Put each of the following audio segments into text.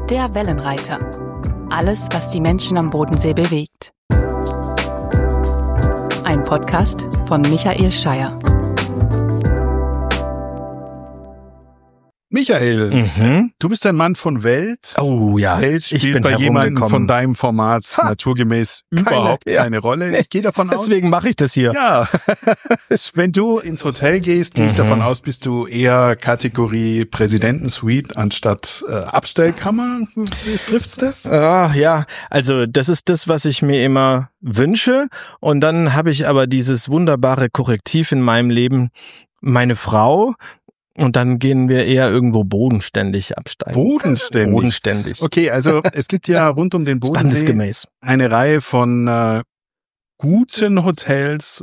Der Wellenreiter. Alles, was die Menschen am Bodensee bewegt. Ein Podcast von Michael Scheier. Michael, du bist ein Mann von Welt. Oh ja, Welt spielt bei jemandem von deinem Format naturgemäß überhaupt keine Rolle. Ich gehe davon aus. Deswegen mache ich das hier. Ja, wenn du ins Hotel gehst, gehe ich davon aus, bist du eher Kategorie Präsidentensuite anstatt Abstellkammer. Trifft's das? Ja, also das ist das, was ich mir immer wünsche. Und dann habe ich aber dieses wunderbare Korrektiv in meinem Leben, meine Frau. Und dann gehen wir eher irgendwo bodenständig absteigen. Bodenständig? Bodenständig. Okay, also es gibt ja rund um den Bodensee standesgemäß eine Reihe von guten Hotels,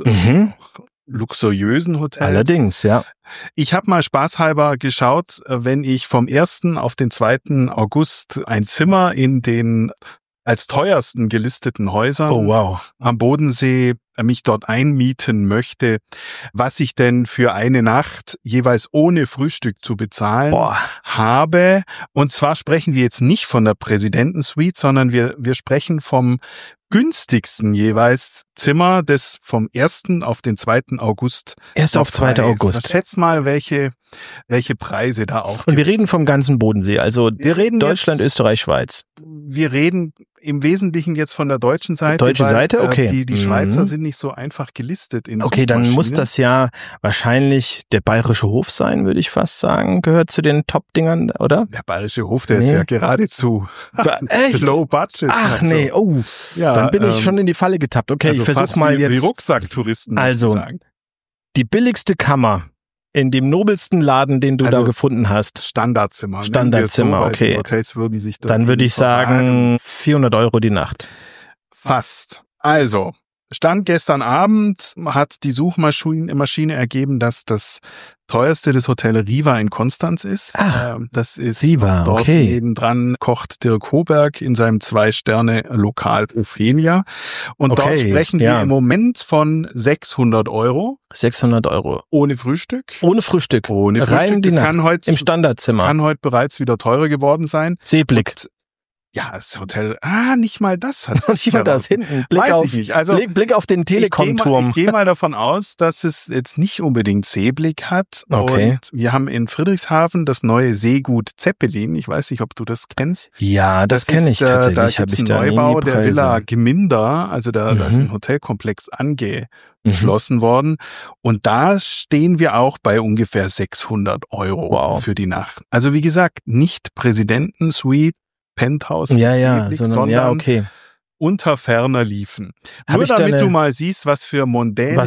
luxuriösen Hotels. Allerdings, ja. Ich habe mal spaßhalber geschaut, wenn ich vom 1. auf den 2. August ein Zimmer in den als teuersten gelisteten Häusern am Bodensee mich dort einmieten möchte, was ich denn für eine Nacht jeweils ohne Frühstück zu bezahlen habe. Und zwar sprechen wir jetzt nicht von der Präsidentensuite, sondern wir sprechen vom günstigsten jeweils Zimmer, das vom 1. auf den 2. August. 1. auf 2. August. Schätz mal, welche Preise da aufgeben. Und wir reden vom ganzen Bodensee, also Deutschland, Österreich, Schweiz. Wir reden im Wesentlichen jetzt von der deutschen Seite. Deutsche Seite, okay. Die Schweizer sind nicht so einfach gelistet in Okay, dann muss das ja wahrscheinlich der Bayerische Hof sein, würde ich fast sagen. Gehört zu den Top-Dingern, oder? Der Bayerische Hof, der ist ja geradezu low budget. Ach nee, dann bin ich schon in die Falle getappt. Okay, also ich versuche mal jetzt. Die Rucksacktouristen. Also, sagen. Die billigste Kammer in dem nobelsten Laden, den du da gefunden hast. Standardzimmer. Standardzimmer, okay. Die Hotels würden sich dann würde ich sagen 400 € die Nacht. Fast. Also, Stand gestern Abend hat die Suchmaschine ergeben, dass das teuerste das Hotel Riva in Konstanz ist. Das ist Riva, dort nebendran kocht Dirk Hoberg in seinem 2-Sterne-Lokal Ophelia. Und dort sprechen wir im Moment von 600 €. 600 €. Ohne Frühstück? Ohne Frühstück. Ohne Frühstück. Rein die Nacht im Standardzimmer. Das kann heute bereits wieder teurer geworden sein. Seeblick. Ja, das Hotel, nicht mal das hat. Nicht mal das, hinten. Blick auf den Telekom-Turm. Ich gehe mal davon aus, dass es jetzt nicht unbedingt Seeblick hat. Okay. Und wir haben in Friedrichshafen das neue Seegut Zeppelin. Ich weiß nicht, ob du das kennst. Ja, das kenne ich tatsächlich. Da gibt es einen Neubau der Villa Gminder. Also da ist ein Hotelkomplex angeschlossen worden. Und da stehen wir auch bei ungefähr 600 € für die Nacht. Also wie gesagt, nicht Präsidentensuite, Penthouse, sondern unter ferner liefen. Nur damit du mal siehst, was für mondäne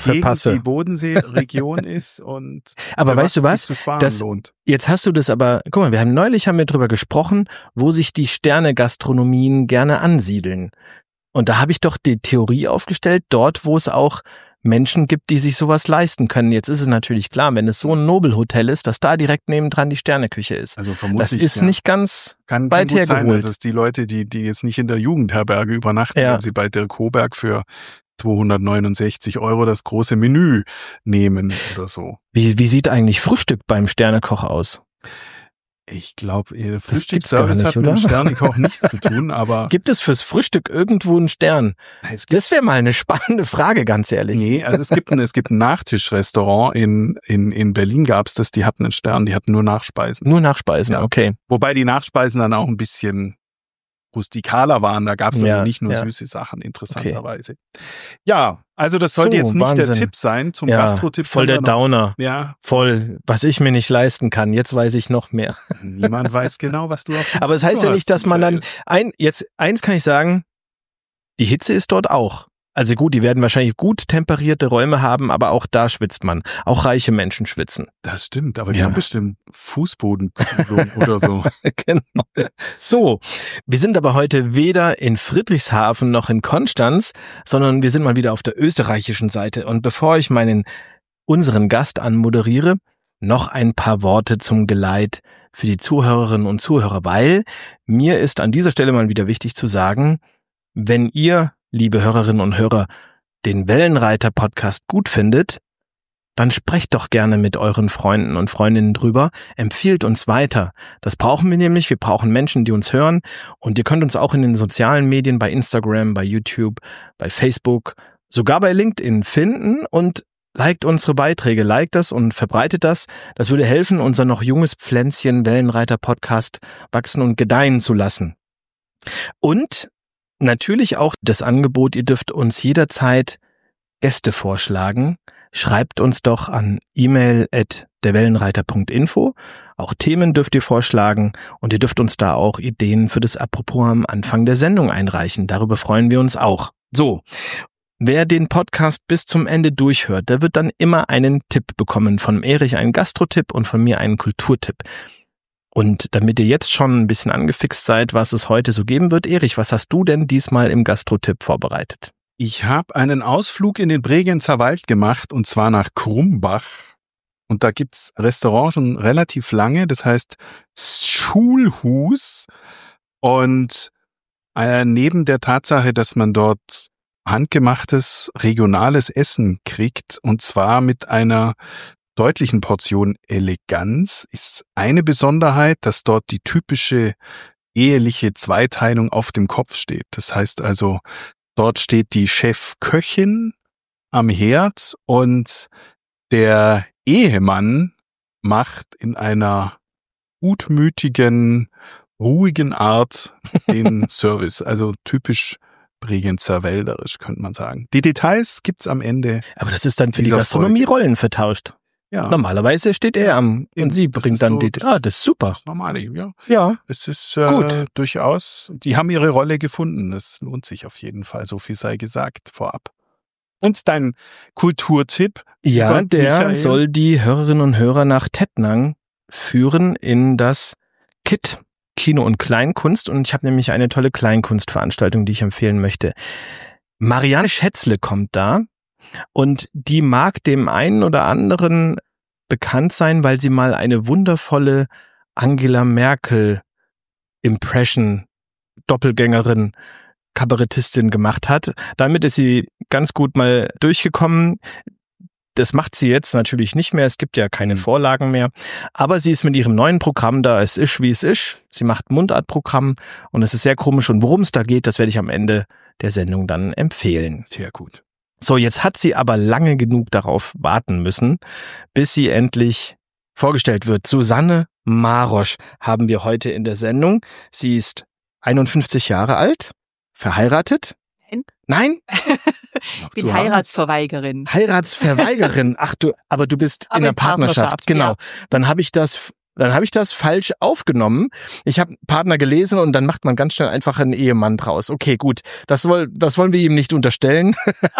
die Bodensee-Region ist und aber weißt du was? Lohnt. Jetzt hast du das aber, guck mal, neulich haben wir drüber gesprochen, wo sich die Sterne-Gastronomien gerne ansiedeln. Und da habe ich doch die Theorie aufgestellt, dort, wo es auch Menschen gibt, die sich sowas leisten können. Jetzt ist es natürlich klar, wenn es so ein Nobelhotel ist, dass da direkt nebendran die Sterneküche ist. Also vermutlich, das ist nicht ganz kann weit gut sein, hergeholt. dass es die Leute, die jetzt nicht in der Jugendherberge übernachten, wenn sie bei Dirk Hoberg für 269 € das große Menü nehmen oder so. Wie sieht eigentlich Frühstück beim Sternekoch aus? Ich glaube, ihr Frühstücksservice hat mit dem Sternekoch nichts zu tun, aber... Gibt es fürs Frühstück irgendwo einen Stern? Das wäre mal eine spannende Frage, ganz ehrlich. Nee, also es gibt ein Nachtischrestaurant in Berlin gab's das, die hatten einen Stern, die hatten nur Nachspeisen. Nur Nachspeisen, okay. Wobei die Nachspeisen dann auch ein bisschen rustikaler waren, da gab's also nicht nur süße Sachen, interessanterweise. Okay. Ja, also das sollte jetzt nicht der Tipp sein zum Gastro-Tipp. Voll der Downer. Ja. Voll, was ich mir nicht leisten kann. Jetzt weiß ich noch mehr. Niemand weiß genau, was du auf Aber es heißt ja nicht, dass man dann, eins kann ich sagen, die Hitze ist dort auch. Also gut, die werden wahrscheinlich gut temperierte Räume haben, aber auch da schwitzt man. Auch reiche Menschen schwitzen. Das stimmt, aber die haben bestimmt Fußbodenkühlung oder so. Genau. So, wir sind aber heute weder in Friedrichshafen noch in Konstanz, sondern wir sind mal wieder auf der österreichischen Seite. Und bevor ich unseren Gast anmoderiere, noch ein paar Worte zum Geleit für die Zuhörerinnen und Zuhörer, weil mir ist an dieser Stelle mal wieder wichtig zu sagen, wenn ihr, liebe Hörerinnen und Hörer, den Wellenreiter-Podcast gut findet, dann sprecht doch gerne mit euren Freunden und Freundinnen drüber, empfiehlt uns weiter. Das brauchen wir nämlich, wir brauchen Menschen, die uns hören und ihr könnt uns auch in den sozialen Medien, bei Instagram, bei YouTube, bei Facebook, sogar bei LinkedIn finden und liked unsere Beiträge, liked das und verbreitet das. Das würde helfen, unser noch junges Pflänzchen Wellenreiter-Podcast wachsen und gedeihen zu lassen. Und natürlich auch das Angebot, ihr dürft uns jederzeit Gäste vorschlagen. Schreibt uns doch an email@derwellenreiter.info. Auch Themen dürft ihr vorschlagen und ihr dürft uns da auch Ideen für das Apropos am Anfang der Sendung einreichen. Darüber freuen wir uns auch. So, wer den Podcast bis zum Ende durchhört, der wird dann immer einen Tipp bekommen. Von Erich einen Gastro-Tipp und von mir einen Kulturtipp. Und damit ihr jetzt schon ein bisschen angefixt seid, was es heute so geben wird, Erich, was hast du denn diesmal im Gastro-Tipp vorbereitet? Ich habe einen Ausflug in den Bregenzer Wald gemacht und zwar nach Krumbach. Und da gibt's Restaurant schon relativ lange, das heißt Schulhus. Und neben der Tatsache, dass man dort handgemachtes, regionales Essen kriegt, und zwar mit einer deutlichen Portion Eleganz, ist eine Besonderheit, dass dort die typische eheliche Zweiteilung auf dem Kopf steht. Das heißt also, dort steht die Chefköchin am Herd und der Ehemann macht in einer gutmütigen, ruhigen Art den Service. Also typisch Bregenzer Wälderisch, könnte man sagen. Die Details gibt's am Ende. Aber das ist dann für die Gastronomie Rollen vertauscht. Ja. Normalerweise steht er und sie bringt dann die... das ist super. Das normal, ja. Ja. Es ist gut. Durchaus, die haben ihre Rolle gefunden. Das lohnt sich auf jeden Fall, so viel sei gesagt vorab. Und dein Kulturtipp? Ja, der Michael? soll die Hörerinnen und Hörer nach Tettnang führen in das KIT, Kino- und Kleinkunst. Und ich habe nämlich eine tolle Kleinkunstveranstaltung, die ich empfehlen möchte. Marianne Schätzle kommt da. Und die mag dem einen oder anderen bekannt sein, weil sie mal eine wundervolle Angela Merkel Impression, Doppelgängerin, Kabarettistin gemacht hat. Damit ist sie ganz gut mal durchgekommen. Das macht sie jetzt natürlich nicht mehr. Es gibt ja keine Vorlagen mehr. Aber sie ist mit ihrem neuen Programm da. Es ist, wie es ist. Sie macht Mundartprogramm und es ist sehr komisch. Und worum es da geht, das werde ich am Ende der Sendung dann empfehlen. Sehr gut. So, jetzt hat sie aber lange genug darauf warten müssen, bis sie endlich vorgestellt wird. Susanne Marosch haben wir heute in der Sendung. Sie ist 51 Jahre alt, verheiratet. Nein? Ich bin Heiratsverweigerin. Heiratsverweigerin. Ach du, aber du bist in einer Partnerschaft. Genau. Ja. Dann habe ich das falsch aufgenommen. Ich habe Partner gelesen und dann macht man ganz schnell einfach einen Ehemann draus. Okay, gut. Das wollen wir ihm nicht unterstellen.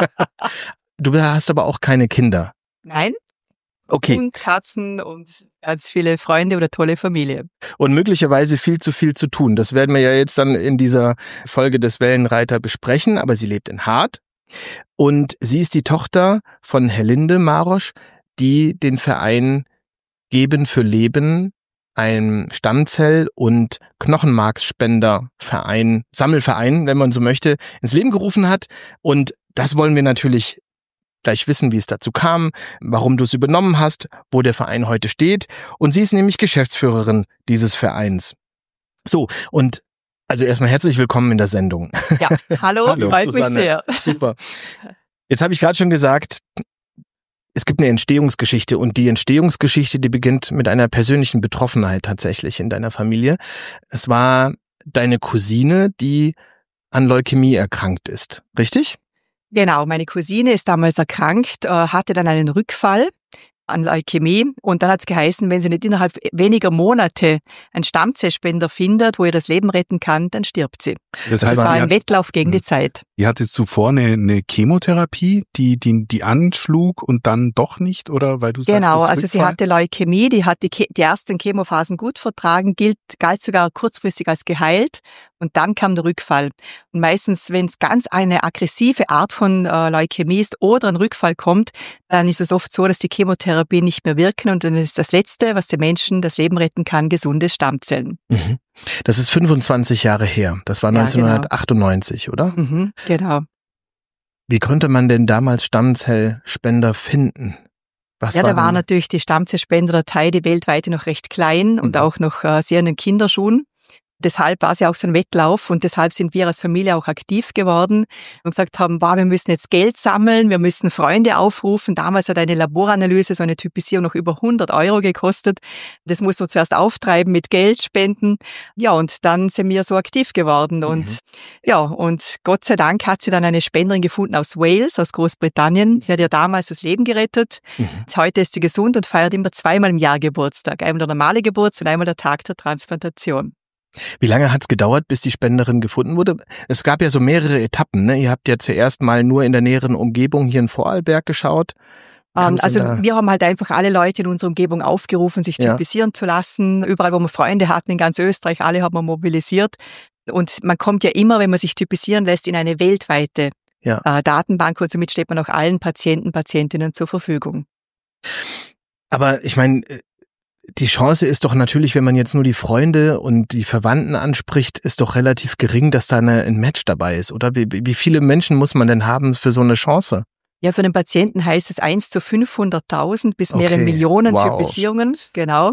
Du hast aber auch keine Kinder. Nein. Okay. Und Katzen und ganz viele Freunde oder tolle Familie. Und möglicherweise viel zu tun. Das werden wir ja jetzt dann in dieser Folge des Wellenreiter besprechen. Aber sie lebt in Hart. Und sie ist die Tochter von Herlinde Marosch, die den Verein Geben für Leben, ein Stammzell- und Knochenmarksspender-Verein, Sammelverein, wenn man so möchte, ins Leben gerufen hat. Und das wollen wir natürlich gleich wissen, wie es dazu kam, warum du es übernommen hast, wo der Verein heute steht. Und sie ist nämlich Geschäftsführerin dieses Vereins. So, und also erstmal herzlich willkommen in der Sendung. Ja, hallo, freut mich sehr. Super. Jetzt habe ich gerade schon gesagt, es gibt eine Entstehungsgeschichte und die Entstehungsgeschichte, die beginnt mit einer persönlichen Betroffenheit tatsächlich in deiner Familie. Es war deine Cousine, die an Leukämie erkrankt ist, richtig? Genau, meine Cousine ist damals erkrankt, hatte dann einen Rückfall an Leukämie und dann hat es geheißen, wenn sie nicht innerhalb weniger Monate einen Stammzellspender findet, wo ihr das Leben retten kann, dann stirbt sie. Das heißt, war ein Wettlauf gegen die Zeit. Die hatte zuvor eine Chemotherapie, die anschlug und dann doch nicht, oder? Weil du genau, sagtest, also sie hatte Leukämie, die hat die ersten Chemophasen gut vertragen, galt sogar kurzfristig als geheilt und dann kam der Rückfall. Und meistens, wenn es ganz eine aggressive Art von Leukämie ist oder ein Rückfall kommt, dann ist es oft so, dass die Chemotherapie nicht mehr wirken und dann ist das Letzte, was den Menschen das Leben retten kann, gesunde Stammzellen. Mhm. Das ist 25 Jahre her. Das war 1998, genau. Oder? Mhm, genau. Wie konnte man denn damals Stammzellspender finden? Da war natürlich die Stammzellspenderdatei, die weltweite, noch recht klein und auch noch sehr in den Kinderschuhen. Deshalb war es ja auch so ein Wettlauf und deshalb sind wir als Familie auch aktiv geworden und gesagt haben, wir müssen jetzt Geld sammeln, wir müssen Freunde aufrufen. Damals hat eine Laboranalyse, so eine Typisierung noch über 100 € gekostet. Das muss man zuerst auftreiben mit Geld, spenden. Ja, und dann sind wir so aktiv geworden und und Gott sei Dank hat sie dann eine Spenderin gefunden aus Wales, aus Großbritannien. Die hat ja damals das Leben gerettet. Heute ist sie gesund und feiert immer 2-mal im Jahr Geburtstag. Einmal der normale Geburtstag und einmal der Tag der Transplantation. Wie lange hat es gedauert, bis die Spenderin gefunden wurde? Es gab ja so mehrere Etappen, ne? Ihr habt ja zuerst mal nur in der näheren Umgebung hier in Vorarlberg geschaut. Wir haben halt einfach alle Leute in unserer Umgebung aufgerufen, sich typisieren zu lassen. Überall, wo wir Freunde hatten in ganz Österreich, alle haben wir mobilisiert. Und man kommt ja immer, wenn man sich typisieren lässt, in eine weltweite Datenbank und somit steht man auch allen Patienten, Patientinnen zur Verfügung. Aber ich meine, die Chance ist doch natürlich, wenn man jetzt nur die Freunde und die Verwandten anspricht, ist doch relativ gering, dass da ein Match dabei ist, oder? Wie viele Menschen muss man denn haben für so eine Chance? Ja, für den Patienten heißt es 1 zu 500.000 bis mehrere Millionen Typisierungen, genau.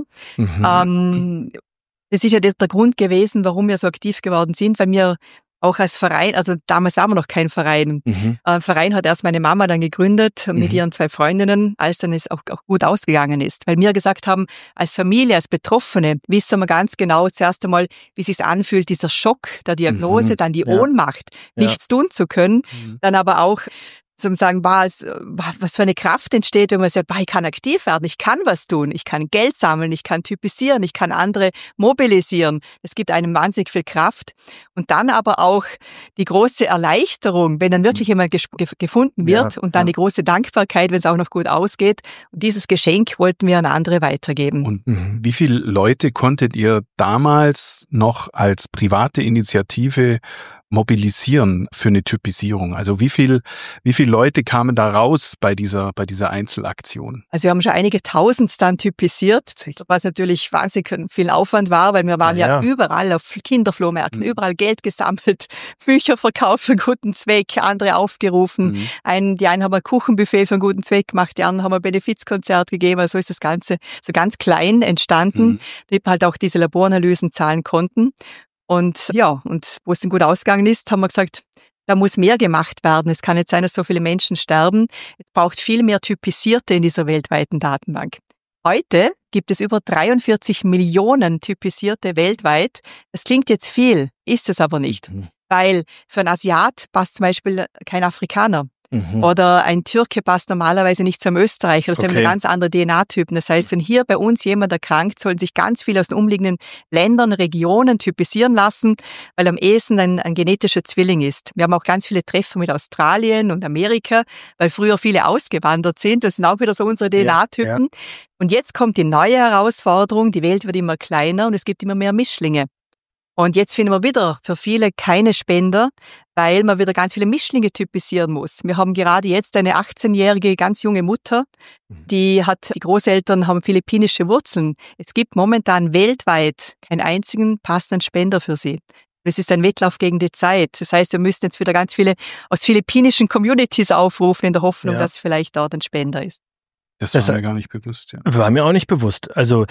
Das ist ja der Grund gewesen, warum wir so aktiv geworden sind, weil wir auch als Verein, also damals waren wir noch kein Verein. Verein hat erst meine Mama dann gegründet mit ihren 2 Freundinnen, als dann es auch gut ausgegangen ist. Weil wir gesagt haben, als Familie, als Betroffene, wissen wir ganz genau zuerst einmal, wie es sich anfühlt, dieser Schock der Diagnose, dann die Ohnmacht, nichts tun zu können, dann aber auch zum sagen, was für eine Kraft entsteht, wenn man sagt, ich kann aktiv werden, ich kann was tun, ich kann Geld sammeln, ich kann typisieren, ich kann andere mobilisieren. Es gibt einem wahnsinnig viel Kraft. Und dann aber auch die große Erleichterung, wenn dann wirklich jemand gefunden wird und dann die große Dankbarkeit, wenn es auch noch gut ausgeht. Und dieses Geschenk wollten wir an andere weitergeben. Und wie viele Leute konntet ihr damals noch als private Initiative mobilisieren für eine Typisierung? Also wie viel Leute kamen da raus bei dieser Einzelaktion? Also wir haben schon einige Tausend dann typisiert, was natürlich wahnsinnig viel Aufwand war, weil wir waren ja überall auf Kinderflohmärkten, überall Geld gesammelt, Bücher verkauft für einen guten Zweck, andere aufgerufen. Die einen haben ein Kuchenbuffet für einen guten Zweck gemacht, die anderen haben ein Benefizkonzert gegeben. Also ist das Ganze so ganz klein entstanden, damit wir halt auch diese Laboranalysen zahlen konnten. Und wo es dann gut ausgegangen ist, haben wir gesagt, da muss mehr gemacht werden. Es kann nicht sein, dass so viele Menschen sterben. Es braucht viel mehr Typisierte in dieser weltweiten Datenbank. Heute gibt es über 43 Millionen Typisierte weltweit. Das klingt jetzt viel, ist es aber nicht. Weil für einen Asiat passt zum Beispiel kein Afrikaner. Oder ein Türke passt normalerweise nicht zum Österreicher. Das sind ganz andere DNA-Typen. Das heißt, wenn hier bei uns jemand erkrankt, sollen sich ganz viele aus den umliegenden Ländern, Regionen typisieren lassen, weil am ehesten ein genetischer Zwilling ist. Wir haben auch ganz viele Treffen mit Australien und Amerika, weil früher viele ausgewandert sind. Das sind auch wieder so unsere DNA-Typen. Und jetzt kommt die neue Herausforderung. Die Welt wird immer kleiner und es gibt immer mehr Mischlinge. Und jetzt finden wir wieder für viele keine Spender, weil man wieder ganz viele Mischlinge typisieren muss. Wir haben gerade jetzt eine 18-jährige, ganz junge Mutter, die Großeltern haben philippinische Wurzeln. Es gibt momentan weltweit keinen einzigen passenden Spender für sie. Es ist ein Wettlauf gegen die Zeit. Das heißt, wir müssen jetzt wieder ganz viele aus philippinischen Communities aufrufen, in der Hoffnung, dass vielleicht dort ein Spender ist. Das war mir gar nicht bewusst. Ja. War mir auch nicht bewusst. Also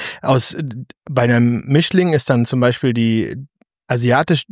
bei einem Mischling ist dann zum Beispiel die asiatische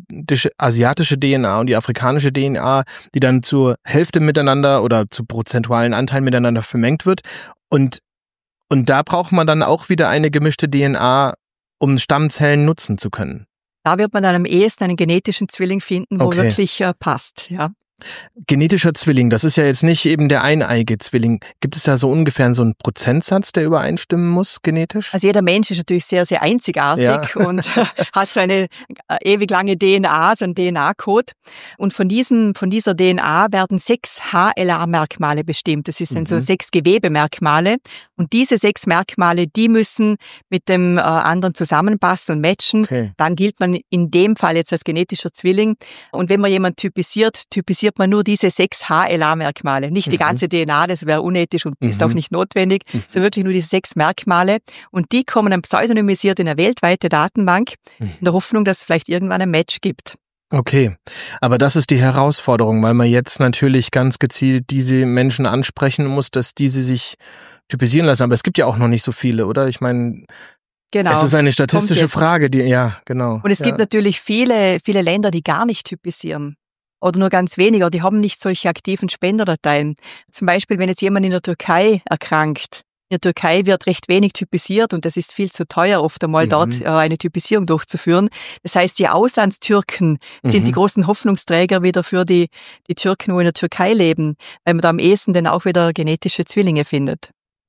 DNA und die afrikanische DNA, die dann zur Hälfte miteinander oder zu prozentualen Anteilen miteinander vermengt wird. Und da braucht man dann auch wieder eine gemischte DNA, um Stammzellen nutzen zu können. Da wird man dann am ehesten einen genetischen Zwilling finden, wo wirklich passt, ja. Genetischer Zwilling, das ist ja jetzt nicht eben der eineige Zwilling. Gibt es da so ungefähr so einen Prozentsatz, der übereinstimmen muss, genetisch? Also jeder Mensch ist natürlich sehr, sehr einzigartig und hat so eine ewig lange DNA, so einen DNA-Code. Und von dieser DNA werden 6 HLA-Merkmale bestimmt. Das sind so 6 Gewebemerkmale. Und diese 6 Merkmale, die müssen mit dem anderen zusammenpassen und matchen. Okay. Dann gilt man in dem Fall jetzt als genetischer Zwilling. Und wenn man jemanden typisiert man nur diese 6 HLA-Merkmale. Nicht die ganze DNA, das wäre unethisch und ist auch nicht notwendig, sondern wirklich nur diese 6 Merkmale. Und die kommen dann pseudonymisiert in eine weltweite Datenbank, in der Hoffnung, dass es vielleicht irgendwann ein Match gibt. Okay, aber das ist die Herausforderung, weil man jetzt natürlich ganz gezielt diese Menschen ansprechen muss, dass diese sich typisieren lassen. Aber es gibt ja auch noch nicht so viele, oder? Ich meine, Genau. Es ist eine statistische Frage, genau. Und es gibt natürlich viele Länder, die gar nicht typisieren. Oder nur ganz weniger. Die haben nicht solche aktiven Spenderdateien. Zum Beispiel, wenn jetzt jemand in der Türkei erkrankt. In der Türkei wird recht wenig typisiert und das ist viel zu teuer, oft einmal dort eine Typisierung durchzuführen. Das heißt, die Auslandstürken sind die großen Hoffnungsträger wieder für die Türken, wo in der Türkei leben, weil man da am ehesten dann auch wieder genetische Zwillinge findet.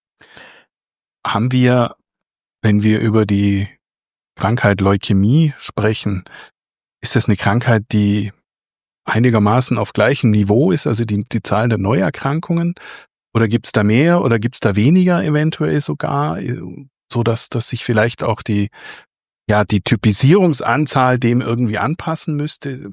Haben wir, wenn wir über die Krankheit Leukämie sprechen, ist das eine Krankheit, die einigermaßen auf gleichem Niveau ist, also die Zahl der Neuerkrankungen? Oder gibt's da mehr oder gibt's da weniger eventuell sogar, so dass sich vielleicht auch die Typisierungsanzahl dem irgendwie anpassen müsste?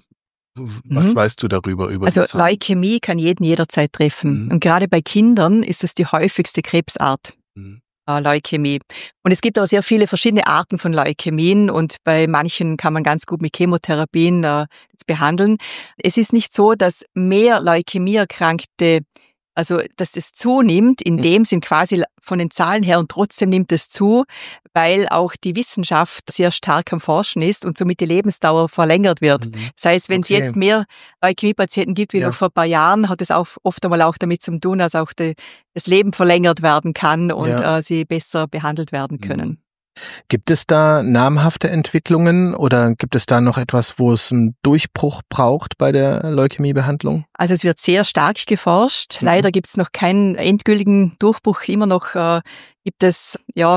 Was weißt du darüber? Also Leukämie kann jeden jederzeit treffen. Und gerade bei Kindern ist es die häufigste Krebsart. Leukämie. Und es gibt auch sehr viele verschiedene Arten von Leukämien und bei manchen kann man ganz gut mit Chemotherapien behandeln. Es ist nicht so, dass mehr Leukämie-Erkrankte, also dass es zunimmt, in dem Sinn quasi von den Zahlen her und trotzdem nimmt es zu, weil auch die Wissenschaft sehr stark am Forschen ist und somit die Lebensdauer verlängert wird. Das heißt, wenn es jetzt mehr Leukämie-Patienten gibt wie noch vor ein paar Jahren, hat es auch oft einmal auch damit zu tun, dass auch das Leben verlängert werden kann und sie besser behandelt werden können. Gibt es da namhafte Entwicklungen oder gibt es da noch etwas, wo es einen Durchbruch braucht bei der Leukämiebehandlung? Also es wird sehr stark geforscht. Leider gibt es noch keinen endgültigen Durchbruch. Immer noch gibt es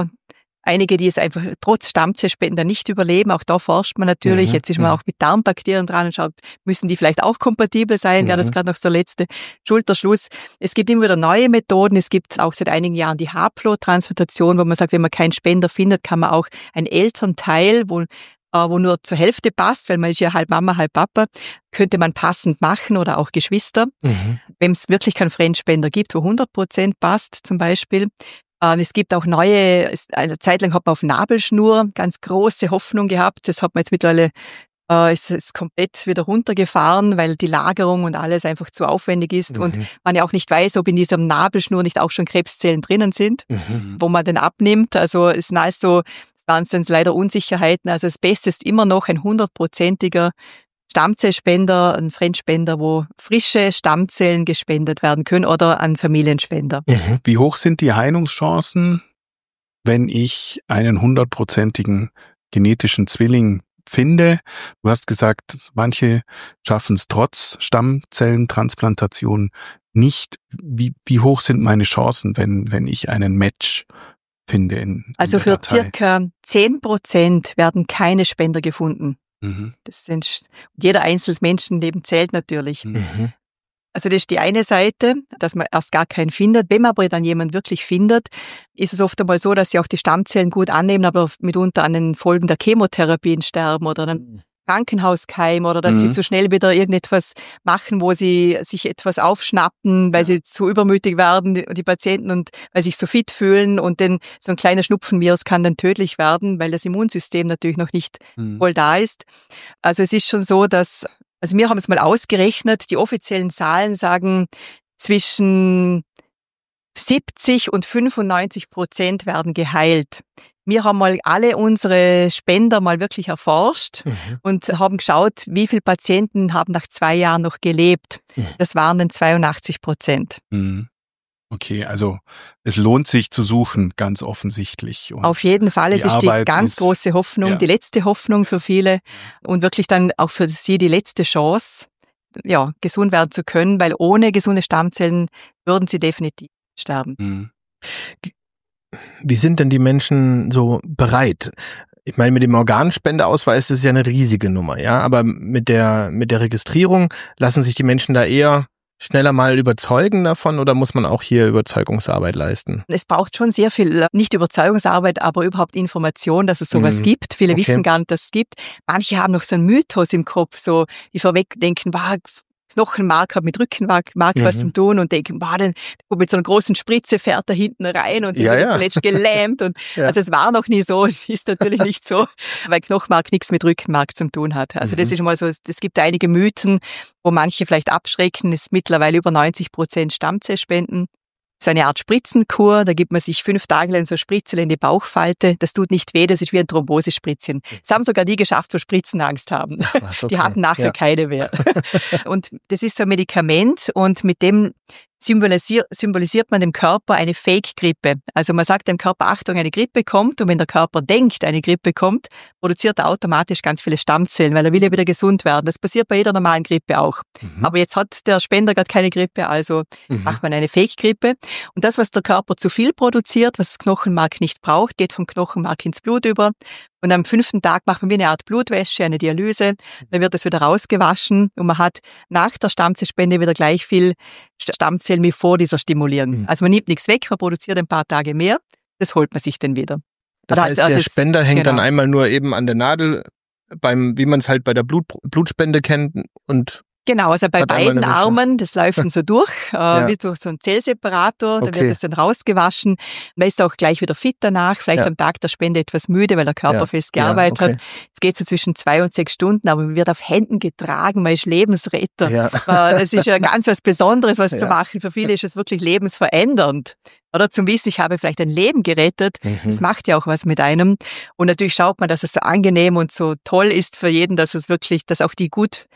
einige, die es einfach trotz Stammzellspender nicht überleben. Auch da forscht man natürlich. Jetzt ist man auch mit Darmbakterien dran und schaut, müssen die vielleicht auch kompatibel sein? Wäre das gerade noch so der letzte Schulterschluss. Es gibt immer wieder neue Methoden. Es gibt auch seit einigen Jahren die Haplo-Transplantation, wo man sagt, wenn man keinen Spender findet, kann man auch ein Elternteil, wo nur zur Hälfte passt, weil man ist ja halb Mama, halb Papa, könnte man passend machen oder auch Geschwister. Wenn es wirklich keinen Fremdspender gibt, wo 100% passt zum Beispiel. Es gibt auch neue, eine Zeit lang hat man auf Nabelschnur ganz große Hoffnung gehabt. Das hat man jetzt mittlerweile, ist komplett wieder runtergefahren, weil die Lagerung und alles einfach zu aufwendig ist und man ja auch nicht weiß, ob in dieser Nabelschnur nicht auch schon Krebszellen drinnen sind, wo man den abnimmt. Also es ist so, waren es dann leider Unsicherheiten. Also das Beste ist immer noch ein 100%iger Stammzellspender, ein Fremdspender, wo frische Stammzellen gespendet werden können oder an Familienspender. Wie hoch sind die Heilungschancen, wenn ich einen 100%igen genetischen Zwilling finde? Du hast gesagt, manche schaffen es trotz Stammzellentransplantation nicht. Wie hoch sind meine Chancen, wenn ich einen Match finde? Also für circa 10% werden keine Spender gefunden. Das sind, jeder einzelne Menschenleben zählt natürlich. Also das ist die eine Seite, dass man erst gar keinen findet. Wenn man aber dann jemanden wirklich findet, ist es oft einmal so, dass sie auch die Stammzellen gut annehmen, aber mitunter an den Folgen der Chemotherapien sterben oder einem Krankenhauskeim oder dass sie zu schnell wieder irgendetwas machen, wo sie sich etwas aufschnappen, weil sie zu übermütig werden, die Patienten, und weil sie sich so fit fühlen, und dann so ein kleiner Schnupfenvirus kann dann tödlich werden, weil das Immunsystem natürlich noch nicht voll da ist. Also es ist schon so, dass, also wir haben es mal ausgerechnet, die offiziellen Zahlen sagen, zwischen 70 und 95% werden geheilt. Wir haben mal alle unsere Spender mal wirklich erforscht und haben geschaut, wie viele Patienten haben nach 2 Jahren noch gelebt. Das waren dann 82%. Okay, also es lohnt sich zu suchen, ganz offensichtlich. Und auf jeden Fall, es ist die ganz große Hoffnung, die letzte Hoffnung für viele und wirklich dann auch für sie die letzte Chance, gesund werden zu können, weil ohne gesunde Stammzellen würden sie definitiv sterben. Wie sind denn die Menschen so bereit? Ich meine, mit dem Organspendeausweis ist es ja eine riesige Nummer, ja, aber mit der Registrierung lassen sich die Menschen da eher schneller mal überzeugen davon, oder muss man auch hier Überzeugungsarbeit leisten? Es braucht schon sehr viel, nicht Überzeugungsarbeit, aber überhaupt Information, dass es sowas gibt. Viele wissen gar nicht, dass es gibt. Manche haben noch so einen Mythos im Kopf, so, die vorweg denken, Knochenmark hat mit Rückenmark was zu tun und denken, dann mit so einer großen Spritze fährt er hinten rein und wird zuletzt gelähmt. Und also es war noch nie so, ist natürlich nicht so, weil Knochenmark nichts mit Rückenmark zu tun hat. Also das ist schon mal so, es gibt einige Mythen, wo manche vielleicht abschrecken, ist mittlerweile über 90% Stammzellspenden. so eine Art Spritzenkur, da gibt man sich 5 Tage lang so Spritzel in die Bauchfalte. Das tut nicht weh, das ist wie ein Thrombosespritzchen. Das haben sogar die geschafft, wo Spritzenangst haben. Ach, okay. Die hatten nachher keine mehr. Und das ist so ein Medikament und mit dem symbolisiert man dem Körper eine Fake-Grippe. Also man sagt dem Körper, Achtung, eine Grippe kommt und wenn der Körper denkt, eine Grippe kommt, produziert er automatisch ganz viele Stammzellen, weil er will ja wieder gesund werden. Das passiert bei jeder normalen Grippe auch. Aber jetzt hat der Spender gerade keine Grippe, also macht man eine Fake-Grippe. Und das, was der Körper zu viel produziert, was das Knochenmark nicht braucht, geht vom Knochenmark ins Blut über. Und am 5. Tag macht man wie eine Art Blutwäsche, eine Dialyse. Dann wird das wieder rausgewaschen und man hat nach der Stammzellspende wieder gleich viel Stammzellen wie vor dieser Stimulierung. Also man nimmt nichts weg, man produziert ein paar Tage mehr, das holt man sich dann wieder. Das heißt, der Spender hängt dann einmal nur eben an der Nadel, wie man es halt bei der Blutspende kennt und genau, also bei beiden Armen, das läuft dann so durch, wie durch so ein Zellseparator, da wird das dann rausgewaschen. Man ist auch gleich wieder fit danach, vielleicht am Tag der Spende etwas müde, weil der Körper fest gearbeitet hat. Es geht so zwischen 2 und 6 Stunden, aber man wird auf Händen getragen, man ist Lebensretter. Ja. Das ist ja ganz was Besonderes, was zu machen. Für viele ist es wirklich lebensverändernd. Oder zum Wissen, ich habe vielleicht ein Leben gerettet. Das macht ja auch was mit einem. Und natürlich schaut man, dass es so angenehm und so toll ist für jeden, dass es wirklich, dass auch die Gutes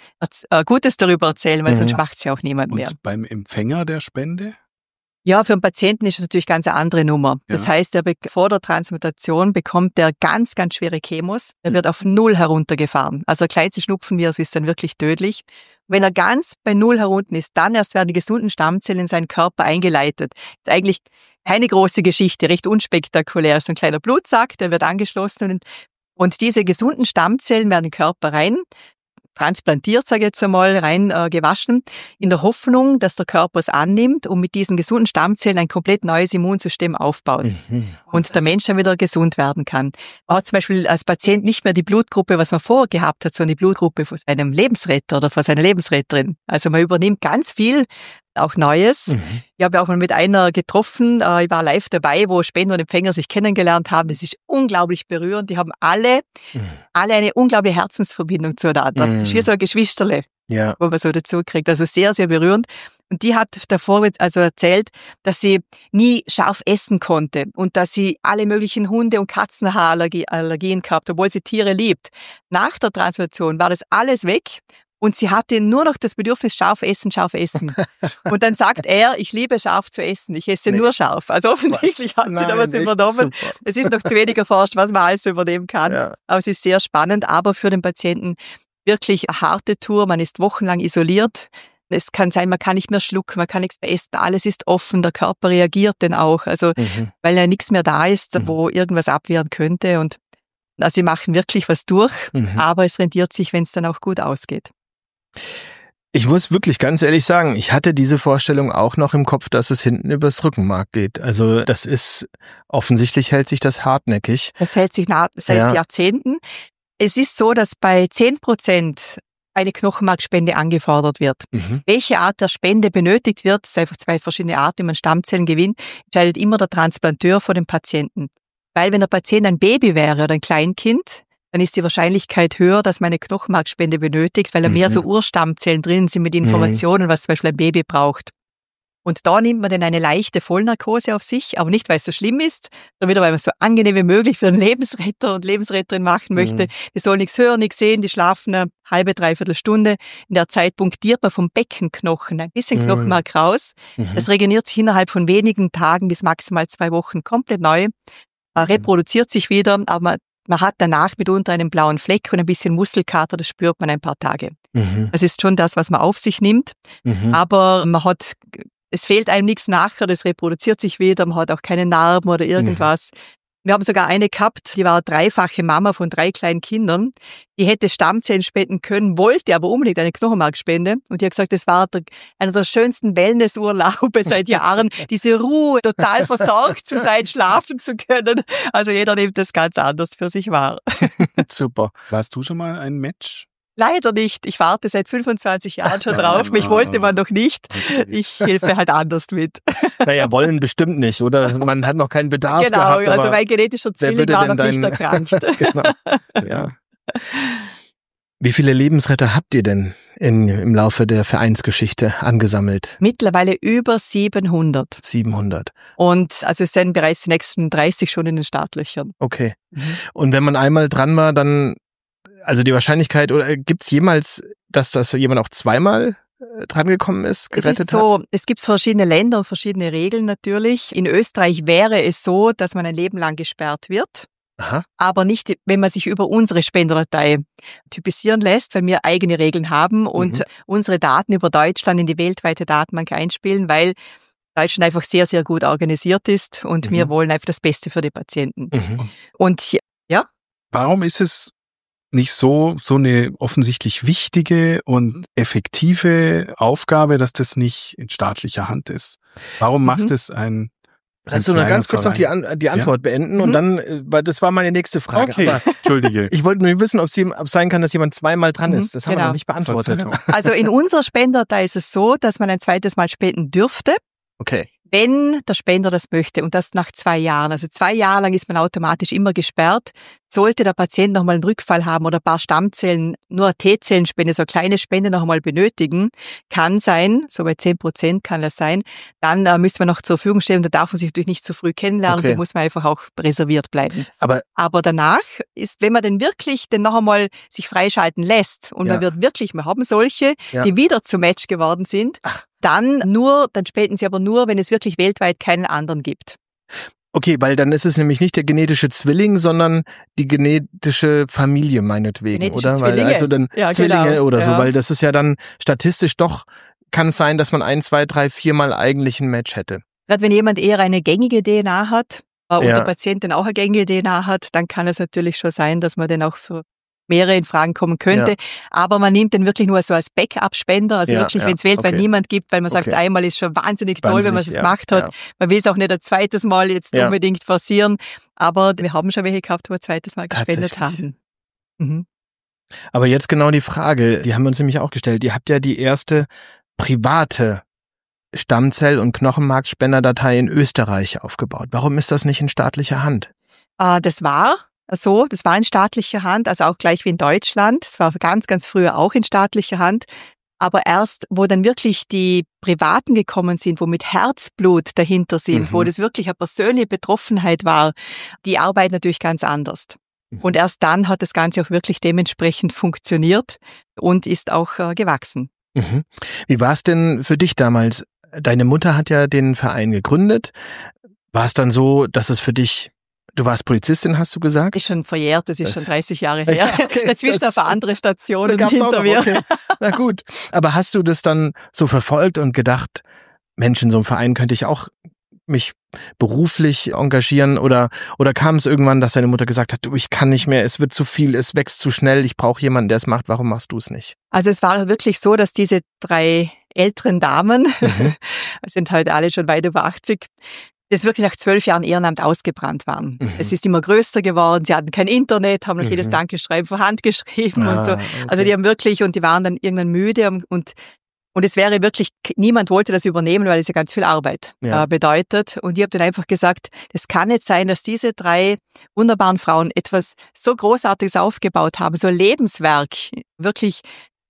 darüber erzählen, weil sonst macht es ja auch niemand mehr. Und beim Empfänger der Spende? Ja, für einen Patienten ist es natürlich ganz eine andere Nummer. Das heißt, vor der Transplantation bekommt der ganz, ganz schwere Chemos. Er wird auf 0 heruntergefahren. Also der kleinste Schnupfenvirus ist dann wirklich tödlich. Wenn er ganz bei 0 herunten ist, dann erst werden die gesunden Stammzellen in seinen Körper eingeleitet. Das ist eigentlich keine große Geschichte, recht unspektakulär. So ein kleiner Blutsack, der wird angeschlossen und diese gesunden Stammzellen werden in den Körper rein transplantiert, sage ich jetzt einmal, rein gewaschen, in der Hoffnung, dass der Körper es annimmt und mit diesen gesunden Stammzellen ein komplett neues Immunsystem aufbaut und der Mensch dann wieder gesund werden kann. Man hat zum Beispiel als Patient nicht mehr die Blutgruppe, was man vorher gehabt hat, sondern die Blutgruppe von seinem Lebensretter oder von seiner Lebensretterin. Also man übernimmt ganz viel, auch Neues. Ich habe auch mal mit einer getroffen, ich war live dabei, wo Spender und Empfänger sich kennengelernt haben. Das ist unglaublich berührend. Die haben alle eine unglaubliche Herzensverbindung zueinander. Das ist wie so ein Geschwisterle, wo man so dazu kriegt. Also sehr, sehr berührend. Und die hat davor also erzählt, dass sie nie scharf essen konnte und dass sie alle möglichen Hunde- und Katzenhaarallergien gehabt, obwohl sie Tiere liebt. Nach der Transplantation war das alles weg. Und sie hatte nur noch das Bedürfnis, scharf essen. Und dann sagt er, ich liebe scharf zu essen, ich esse nur scharf. Also offensichtlich hat sie da was übernommen. Es ist noch zu wenig erforscht, was man alles übernehmen kann. Ja. Aber es ist sehr spannend, aber für den Patienten wirklich eine harte Tour. Man ist wochenlang isoliert. Es kann sein, man kann nicht mehr schlucken, man kann nichts mehr essen, alles ist offen, der Körper reagiert dann auch. Also, weil ja nichts mehr da ist, wo irgendwas abwehren könnte. Und also sie machen wirklich was durch, aber es rentiert sich, wenn es dann auch gut ausgeht. Ich muss wirklich ganz ehrlich sagen, ich hatte diese Vorstellung auch noch im Kopf, dass es hinten übers Rückenmark geht. Also das ist, offensichtlich hält sich das hartnäckig. Das hält sich seit Jahrzehnten. Es ist so, dass bei 10% eine Knochenmarkspende angefordert wird. Welche Art der Spende benötigt wird, es sind einfach 2 verschiedene Arten, wie man Stammzellen gewinnt, entscheidet immer der Transplanteur vor dem Patienten. Weil wenn der Patient ein Baby wäre oder ein Kleinkind, dann ist die Wahrscheinlichkeit höher, dass man eine Knochenmarkspende benötigt, weil da mehr so Urstammzellen drin sind mit Informationen, was zum Beispiel ein Baby braucht. Und da nimmt man dann eine leichte Vollnarkose auf sich, aber nicht, weil es so schlimm ist, sondern wieder, weil man es so angenehm wie möglich für einen Lebensretter und Lebensretterin machen möchte. Die sollen nichts hören, nichts sehen, die schlafen eine halbe, dreiviertel Stunde. In der Zeit punktiert man vom Beckenknochen ein bisschen Knochenmark raus. Das regeneriert sich innerhalb von wenigen Tagen bis maximal 2 Wochen komplett neu, reproduziert sich wieder, aber man hat danach mitunter einen blauen Fleck und ein bisschen Muskelkater, das spürt man ein paar Tage. Das ist schon das, was man auf sich nimmt, aber es fehlt einem nichts nachher, das reproduziert sich wieder, man hat auch keine Narben oder irgendwas. Wir haben sogar eine gehabt, die war 3-fache Mama von 3 kleinen Kindern. Die hätte Stammzellen spenden können, wollte aber unbedingt eine Knochenmarkspende. Und die hat gesagt, das war einer der schönsten Wellnessurlaube seit Jahren. Diese Ruhe, total versorgt zu sein, schlafen zu können. Also jeder nimmt das ganz anders für sich wahr. Super. Warst du schon mal ein Match? Leider nicht. Ich warte seit 25 Jahren schon drauf. Mich wollte man noch nicht. Ich helfe halt anders mit. Naja, wollen bestimmt nicht, oder? Man hat noch keinen Bedarf gehabt. Genau, also mein genetischer Zwilling war noch nicht erkrankt. Genau. Ja. Wie viele Lebensretter habt ihr denn im Laufe der Vereinsgeschichte angesammelt? Mittlerweile über 700. 700. Und also es sind bereits die nächsten 30 schon in den Startlöchern. Okay. Und wenn man einmal dran war, dann, also die Wahrscheinlichkeit, oder gibt's jemals, dass das jemand auch zweimal dran gekommen ist, gerettet hat? Es gibt verschiedene Länder und verschiedene Regeln natürlich. In Österreich wäre es so, dass man ein Leben lang gesperrt wird. Aha. Aber nicht, wenn man sich über unsere Spenderdatei typisieren lässt, weil wir eigene Regeln haben und unsere Daten über Deutschland in die weltweite Datenbank einspielen, weil Deutschland einfach sehr, sehr gut organisiert ist und wir wollen einfach das Beste für die Patienten. Und ja. Warum ist es nicht so eine offensichtlich wichtige und effektive Aufgabe, dass das nicht in staatlicher Hand ist? Warum macht es ein Kannst du noch ganz kurz noch die Antwort beenden und dann, weil das war meine nächste Frage. Okay, aber Entschuldige. Ich wollte nur wissen, ob es sein kann, dass jemand zweimal dran ist. Das haben wir noch nicht beantwortet. Also in unserer Spenderdatei ist es so, dass man ein zweites Mal spenden dürfte. Okay. Wenn der Spender das möchte und das nach 2 Jahren. Also 2 Jahre lang ist man automatisch immer gesperrt. Sollte der Patient nochmal einen Rückfall haben oder ein paar Stammzellen, nur T-Zellenspende, so eine kleine Spende noch einmal benötigen, kann sein, so bei 10% kann das sein, dann müssen wir noch zur Verfügung stehen und da darf man sich natürlich nicht zu früh kennenlernen, da muss man einfach auch reserviert bleiben. Aber danach ist, wenn man denn wirklich noch einmal sich freischalten lässt und man wird wirklich, wir haben solche, die wieder zum Match geworden sind, dann spenden sie aber nur, wenn es wirklich weltweit keinen anderen gibt. Okay, weil dann ist es nämlich nicht der genetische Zwilling, sondern die genetische Familie meinetwegen, genetische oder? Zwillinge. Weil also dann Zwillinge genau. oder so, weil das ist ja dann statistisch doch, kann es sein, dass man 1, 2, 3, 4 Mal eigentlich ein Match hätte. Gerade wenn jemand eher eine gängige DNA hat und der Patient dann auch eine gängige DNA hat, dann kann es natürlich schon sein, dass man den auch für mehrere in Fragen kommen könnte. Aber man nimmt den wirklich nur so als Backup-Spender, also wirklich, wenn es weltweit niemand gibt, weil man sagt, einmal ist schon wahnsinnig toll, wenn man es gemacht hat. Man will es auch nicht ein zweites Mal jetzt unbedingt forcieren, aber wir haben schon welche gehabt, wo wir ein zweites Mal gespendet haben. Aber jetzt genau die Frage, die haben wir uns nämlich auch gestellt. Ihr habt ja die erste private Stammzell- und Knochenmarkspenderdatei in Österreich aufgebaut. Warum ist das nicht in staatlicher Hand? Das war in staatlicher Hand, also auch gleich wie in Deutschland. Das war ganz, ganz früher auch in staatlicher Hand. Aber erst, wo dann wirklich die Privaten gekommen sind, wo mit Herzblut dahinter sind, wo das wirklich eine persönliche Betroffenheit war, die arbeiten natürlich ganz anders. Und erst dann hat das Ganze auch wirklich dementsprechend funktioniert und ist auch gewachsen. Wie war es denn für dich damals? Deine Mutter hat ja den Verein gegründet. War es dann so, dass es für dich... Du warst Polizistin, hast du gesagt? Ist schon verjährt, das ist schon 30 Jahre her. Ja, okay, dazwischen ein paar andere Stationen hinter mir. Okay. Na gut. Aber hast du das dann so verfolgt und gedacht, Mensch, in so einem Verein könnte ich auch mich beruflich engagieren? Oder kam es irgendwann, dass deine Mutter gesagt hat, du, ich kann nicht mehr, es wird zu viel, es wächst zu schnell, ich brauche jemanden, der es macht, warum machst du es nicht? Also es war wirklich so, dass diese 3 älteren Damen, sind heute alle schon weit über 80, das wirklich nach 12 Jahren Ehrenamt ausgebrannt waren. Es ist immer größer geworden, sie hatten kein Internet, haben noch jedes Dankeschreiben von Hand geschrieben und so. Okay. Also die haben wirklich, und die waren dann irgendwann müde und es wäre wirklich, niemand wollte das übernehmen, weil es ja ganz viel Arbeit bedeutet. Und ich habe dann einfach gesagt, es kann nicht sein, dass diese 3 wunderbaren Frauen etwas so Großartiges aufgebaut haben, so ein Lebenswerk wirklich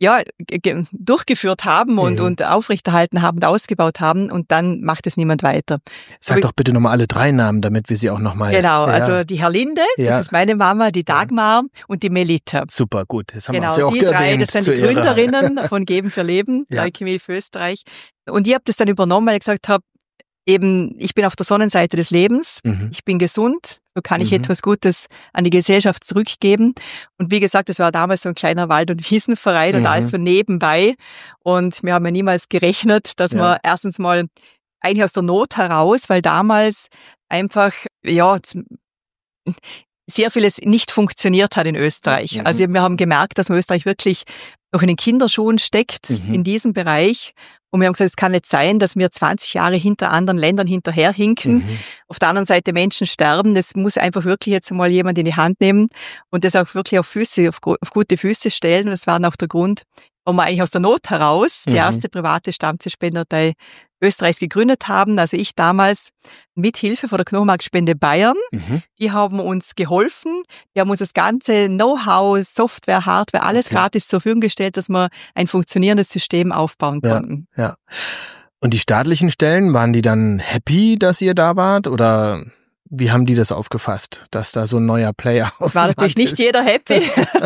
durchgeführt haben und aufrechterhalten haben und ausgebaut haben und dann macht es niemand weiter. Sag doch bitte nochmal alle 3 Namen, damit wir sie auch nochmal... Genau, also die Herlinde, das ist meine Mama, die Dagmar und die Melita. Super, gut, das haben wir auch die 3, das sind die Gründerinnen von Geben für Leben, Leukämie für Österreich. Und ich habe das dann übernommen, weil ich gesagt habe, eben, ich bin auf der Sonnenseite des Lebens, ich bin gesund, so kann ich etwas Gutes an die Gesellschaft zurückgeben. Und wie gesagt, das war damals so ein kleiner Wald- und Wiesenverein und alles so nebenbei. Und wir haben ja niemals gerechnet, dass wir erstens mal eigentlich aus der Not heraus, weil damals einfach, sehr vieles nicht funktioniert hat in Österreich. Also wir haben gemerkt, dass Österreich wirklich noch in den Kinderschuhen steckt in diesem Bereich. Und wir haben gesagt, es kann nicht sein, dass wir 20 Jahre hinter anderen Ländern hinterherhinken. Auf der anderen Seite Menschen sterben. Das muss einfach wirklich jetzt mal jemand in die Hand nehmen und das auch wirklich auf gute Füße stellen. Und das war dann auch der Grund, warum wir eigentlich aus der Not heraus die erste private Stammzellspenderdatei Österreichs gegründet haben, also ich damals mit Hilfe von der Knochenmarkspende Bayern. Die haben uns geholfen, die haben uns das ganze Know-how, Software, Hardware, alles gratis zur Verfügung gestellt, dass wir ein funktionierendes System aufbauen konnten. Ja. Und die staatlichen Stellen, waren die dann happy, dass ihr da wart, oder wie haben die das aufgefasst, dass da so ein neuer Player auf Es war natürlich nicht jeder happy.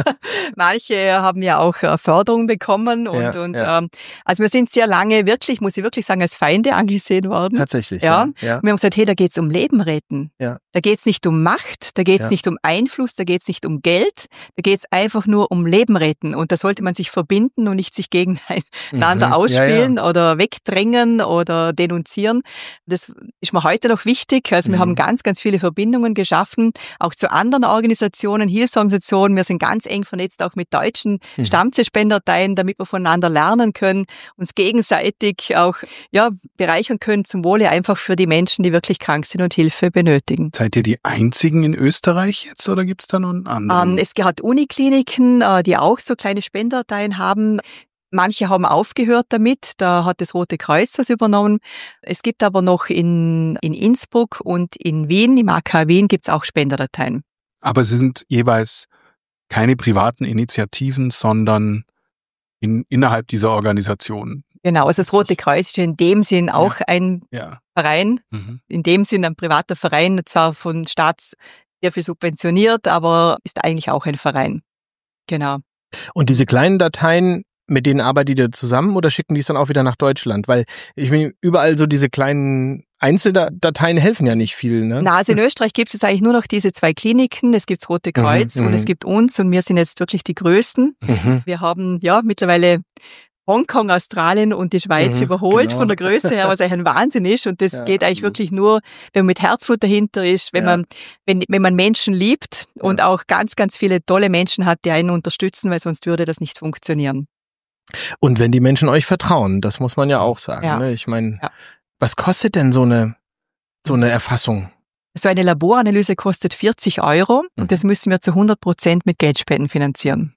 Manche haben ja auch Förderung bekommen also wir sind sehr lange wirklich, muss ich wirklich sagen, als Feinde angesehen worden. Tatsächlich, ja. Wir haben gesagt, hey, da geht's um Leben retten. Ja. Da geht's nicht um Macht, da geht's nicht um Einfluss, da geht's nicht um Geld, da geht's einfach nur um Leben retten. Und da sollte man sich verbinden und nicht sich gegeneinander ausspielen oder wegdrängen oder denunzieren. Das ist mir heute noch wichtig. Also wir haben ganz viele Verbindungen geschaffen, auch zu anderen Organisationen, Hilfsorganisationen. Wir sind ganz eng vernetzt auch mit deutschen Stammzellspenderdateien, damit wir voneinander lernen können, uns gegenseitig auch bereichern können zum Wohle einfach für die Menschen, die wirklich krank sind und Hilfe benötigen. Seid ihr die einzigen in Österreich jetzt oder gibt's da noch einen anderen? Es hat Unikliniken, die auch so kleine Spenderdateien haben. Manche haben aufgehört damit, da hat das Rote Kreuz das übernommen. Es gibt aber noch in Innsbruck und in Wien, im AKH Wien, gibt's auch Spenderdateien. Aber sie sind jeweils keine privaten Initiativen, sondern innerhalb dieser Organisation. Genau, also das Rote Kreuz ist in dem Sinn auch ein Verein, in dem Sinn ein privater Verein, zwar von Staats sehr viel subventioniert, aber ist eigentlich auch ein Verein. Genau. Und diese kleinen Dateien, mit denen arbeitet ihr zusammen oder schicken die es dann auch wieder nach Deutschland? Weil ich meine, überall so diese kleinen Einzeldateien helfen ja nicht viel, ne? Na, also in Österreich gibt es eigentlich nur noch diese 2 Kliniken. Es gibt das Rote Kreuz und es gibt uns und wir sind jetzt wirklich die Größten. Wir haben mittlerweile Hongkong, Australien und die Schweiz überholt von der Größe her, was eigentlich ein Wahnsinn ist. Und das geht eigentlich wirklich nur, wenn man mit Herzblut dahinter ist, wenn man Menschen liebt und auch ganz viele tolle Menschen hat, die einen unterstützen, weil sonst würde das nicht funktionieren. Und wenn die Menschen euch vertrauen, das muss man ja auch sagen. Ne? Ich meine, was kostet denn so eine Erfassung? So eine Laboranalyse kostet 40 € und das müssen wir zu 100% mit Geldspenden finanzieren.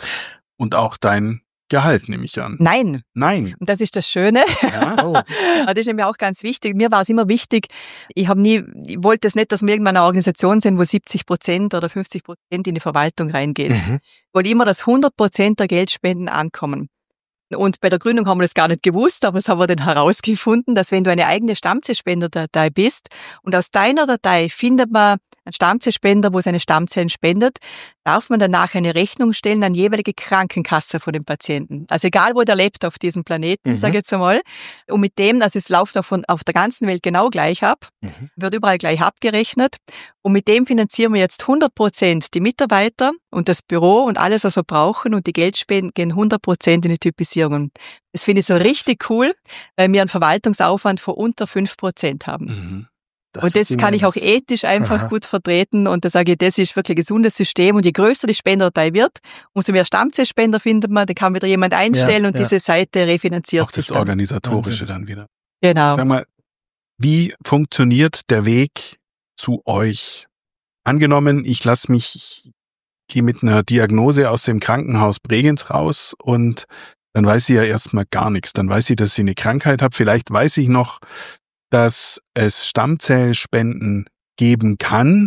Und auch dein Gehalt, nehme ich an. Nein. Und das ist das Schöne. Ja. Das ist nämlich auch ganz wichtig. Mir war es immer wichtig, ich wollte es nicht, dass wir irgendwann eine Organisation sind, wo 70% oder 50% in die Verwaltung reingeht. Ich wollte immer, dass 100% der Geldspenden ankommen. Und bei der Gründung haben wir das gar nicht gewusst, aber das haben wir dann herausgefunden, dass wenn du eine eigene Stammzellspenderdatei bist und aus deiner Datei findet man einen Stammzellspender, wo seine Stammzellen spendet, darf man danach eine Rechnung stellen an jeweilige Krankenkasse von dem Patienten. Also egal, wo der lebt auf diesem Planeten, sage ich jetzt einmal. Und mit dem, also es läuft auch auf der ganzen Welt genau gleich ab, wird überall gleich abgerechnet. Und mit dem finanzieren wir jetzt 100% die Mitarbeiter und das Büro und alles, was wir brauchen. Und die Geldspenden gehen 100% in die Typisierung. Das finde ich so richtig cool, weil wir einen Verwaltungsaufwand von unter 5% haben. Und das kann ich auch ethisch einfach gut vertreten und da sage ich, das ist wirklich ein gesundes System und je größer die Spenderdatei wird, umso mehr Stammzellspender findet man, da kann wieder jemand einstellen und diese Seite refinanziert auch sich dann. Auch das Organisatorische dann wieder. Genau. Sag mal, wie funktioniert der Weg zu euch? Angenommen, ich gehe mit einer Diagnose aus dem Krankenhaus Bregenz raus und dann weiß sie ja erstmal gar nichts. Dann weiß sie, dass sie eine Krankheit hat. Vielleicht weiß ich noch, dass es Stammzellspenden geben kann,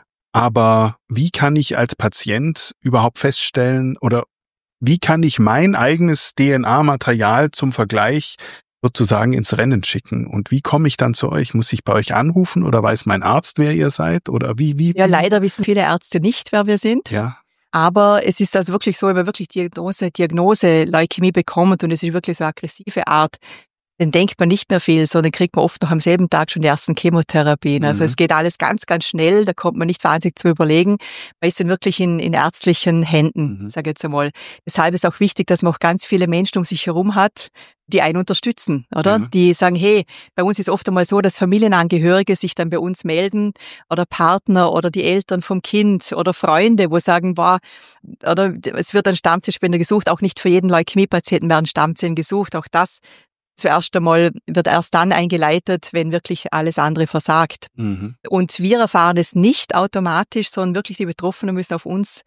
aber wie kann ich als Patient überhaupt feststellen oder wie kann ich mein eigenes DNA-Material zum Vergleich sozusagen ins Rennen schicken? Und wie komme ich dann zu euch? Muss ich bei euch anrufen oder weiß mein Arzt, wer ihr seid? Oder wie? Ja, leider wissen viele Ärzte nicht, wer wir sind. Ja. Aber es ist also wirklich so, wenn man wirklich Diagnose Leukämie bekommt und es ist wirklich so eine aggressive Art, dann denkt man nicht mehr viel, sondern kriegt man oft noch am selben Tag schon die ersten Chemotherapien. Also es geht alles ganz schnell, da kommt man nicht wahnsinnig zu überlegen. Man ist dann wirklich in ärztlichen Händen, sage ich jetzt einmal. Deshalb ist auch wichtig, dass man auch ganz viele Menschen um sich herum hat, die einen unterstützen, oder? Ja. Die sagen, hey, bei uns ist oft einmal so, dass Familienangehörige sich dann bei uns melden oder Partner oder die Eltern vom Kind oder Freunde, wo sagen, oder es wird ein Stammzellspender gesucht, auch nicht für jeden Leukämiepatienten werden Stammzellen gesucht, auch das zuerst einmal wird erst dann eingeleitet, wenn wirklich alles andere versagt. Und wir erfahren es nicht automatisch, sondern wirklich die Betroffenen müssen auf uns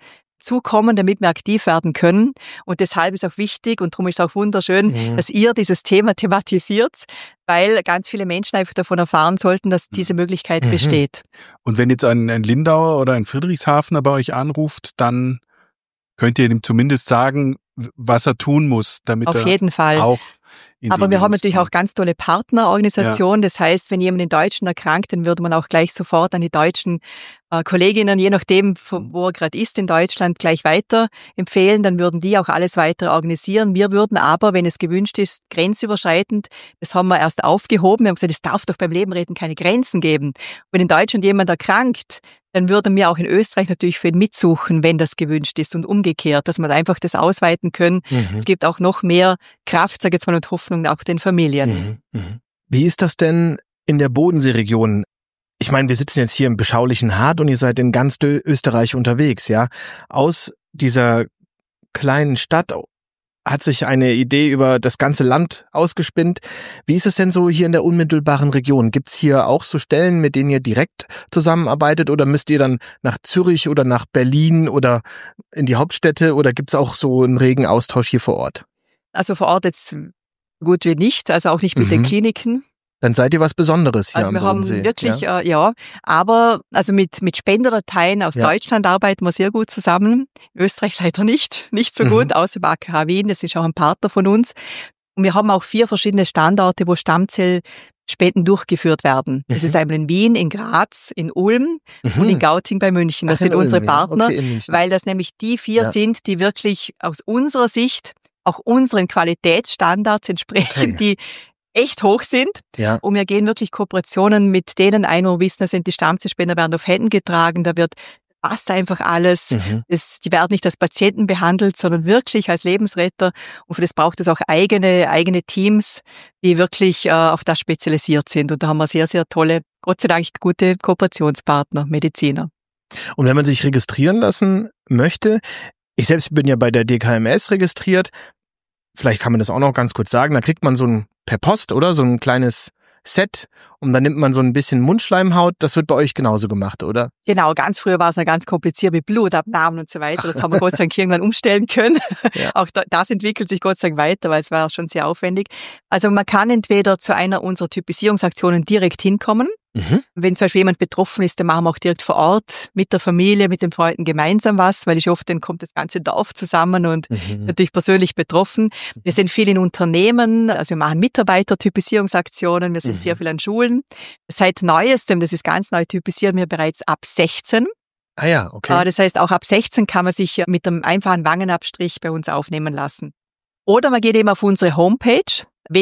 dazukommen, damit wir aktiv werden können. Und deshalb ist auch wichtig und darum ist es auch wunderschön, dass ihr dieses Thema thematisiert, weil ganz viele Menschen einfach davon erfahren sollten, dass diese Möglichkeit besteht. Und wenn jetzt ein Lindauer oder ein Friedrichshafener bei euch anruft, dann könnt ihr ihm zumindest sagen, was er tun muss, damit auf jeden Fall auch aber wir haben natürlich auch ganz tolle Partnerorganisationen. Das heißt, wenn jemand in Deutschen erkrankt, dann würde man auch gleich sofort an die deutschen Kolleginnen, je nachdem, wo er gerade ist in Deutschland, gleich weiter empfehlen. Dann würden die auch alles weitere organisieren. Wir würden aber, wenn es gewünscht ist, grenzüberschreitend, das haben wir erst aufgehoben. Wir haben gesagt, es darf doch beim Leben reden keine Grenzen geben. Wenn in Deutschland jemand erkrankt, dann würden wir auch in Österreich natürlich für ihn mitsuchen, wenn das gewünscht ist und umgekehrt, dass wir einfach das ausweiten können. Es gibt auch noch mehr Kraft, sage ich jetzt mal, und Hoffnung auch den Familien. Wie ist das denn in der Bodenseeregion? Ich meine, wir sitzen jetzt hier im beschaulichen Hart und ihr seid in ganz Österreich unterwegs, ja? Aus dieser kleinen Stadt hat sich eine Idee über das ganze Land ausgespinnt. Wie ist es denn so hier in der unmittelbaren Region? Gibt's hier auch so Stellen, mit denen ihr direkt zusammenarbeitet oder müsst ihr dann nach Zürich oder nach Berlin oder in die Hauptstädte oder gibt's auch so einen regen Austausch hier vor Ort? Also vor Ort jetzt gut wie nicht, also auch nicht mit den Kliniken. Dann seid ihr was Besonderes hier am Bodensee. Also wir haben wirklich, aber also mit Spenderdateien aus Deutschland arbeiten wir sehr gut zusammen. In Österreich leider nicht so gut, außer bei AKH Wien, das ist auch ein Partner von uns. Und wir haben auch 4 verschiedene Standorte, wo Stammzellspenden durchgeführt werden. Das ist einmal in Wien, in Graz, in Ulm und in Gauting bei München. Das sind unsere Partner, weil das nämlich die 4 sind, die wirklich aus unserer Sicht auch unseren Qualitätsstandards entsprechen, die echt hoch sind. Ja. Und wir gehen wirklich Kooperationen mit denen ein, wo wir wissen, das sind die Stammzellspender, werden auf Händen getragen, da passt einfach alles. Die werden nicht als Patienten behandelt, sondern wirklich als Lebensretter. Und für das braucht es auch eigene Teams, die wirklich auf das spezialisiert sind. Und da haben wir sehr, sehr tolle, Gott sei Dank gute Kooperationspartner, Mediziner. Und wenn man sich registrieren lassen möchte, ich selbst bin ja bei der DKMS registriert, vielleicht kann man das auch noch ganz kurz sagen, da kriegt man so ein per Post, oder? So ein kleines Set und dann nimmt man so ein bisschen Mundschleimhaut. Das wird bei euch genauso gemacht, oder? Genau, ganz früher war es ja ganz kompliziert mit Blutabnahmen und so weiter. Das haben wir Gott sei Dank irgendwann umstellen können. Ja. Auch das entwickelt sich Gott sei Dank weiter, weil es war schon sehr aufwendig. Also man kann entweder zu einer unserer Typisierungsaktionen direkt hinkommen. Wenn zum Beispiel jemand betroffen ist, dann machen wir auch direkt vor Ort mit der Familie, mit den Freunden gemeinsam was, weil dann kommt das ganze Dorf zusammen und natürlich persönlich betroffen. Wir sind viel in Unternehmen, also wir machen Mitarbeitertypisierungsaktionen, wir sind sehr viel an Schulen. Seit Neuestem, das ist ganz neu, typisieren wir bereits ab 16. Ah ja, okay. Das heißt, auch ab 16 kann man sich mit einem einfachen Wangenabstrich bei uns aufnehmen lassen. Oder man geht eben auf unsere Homepage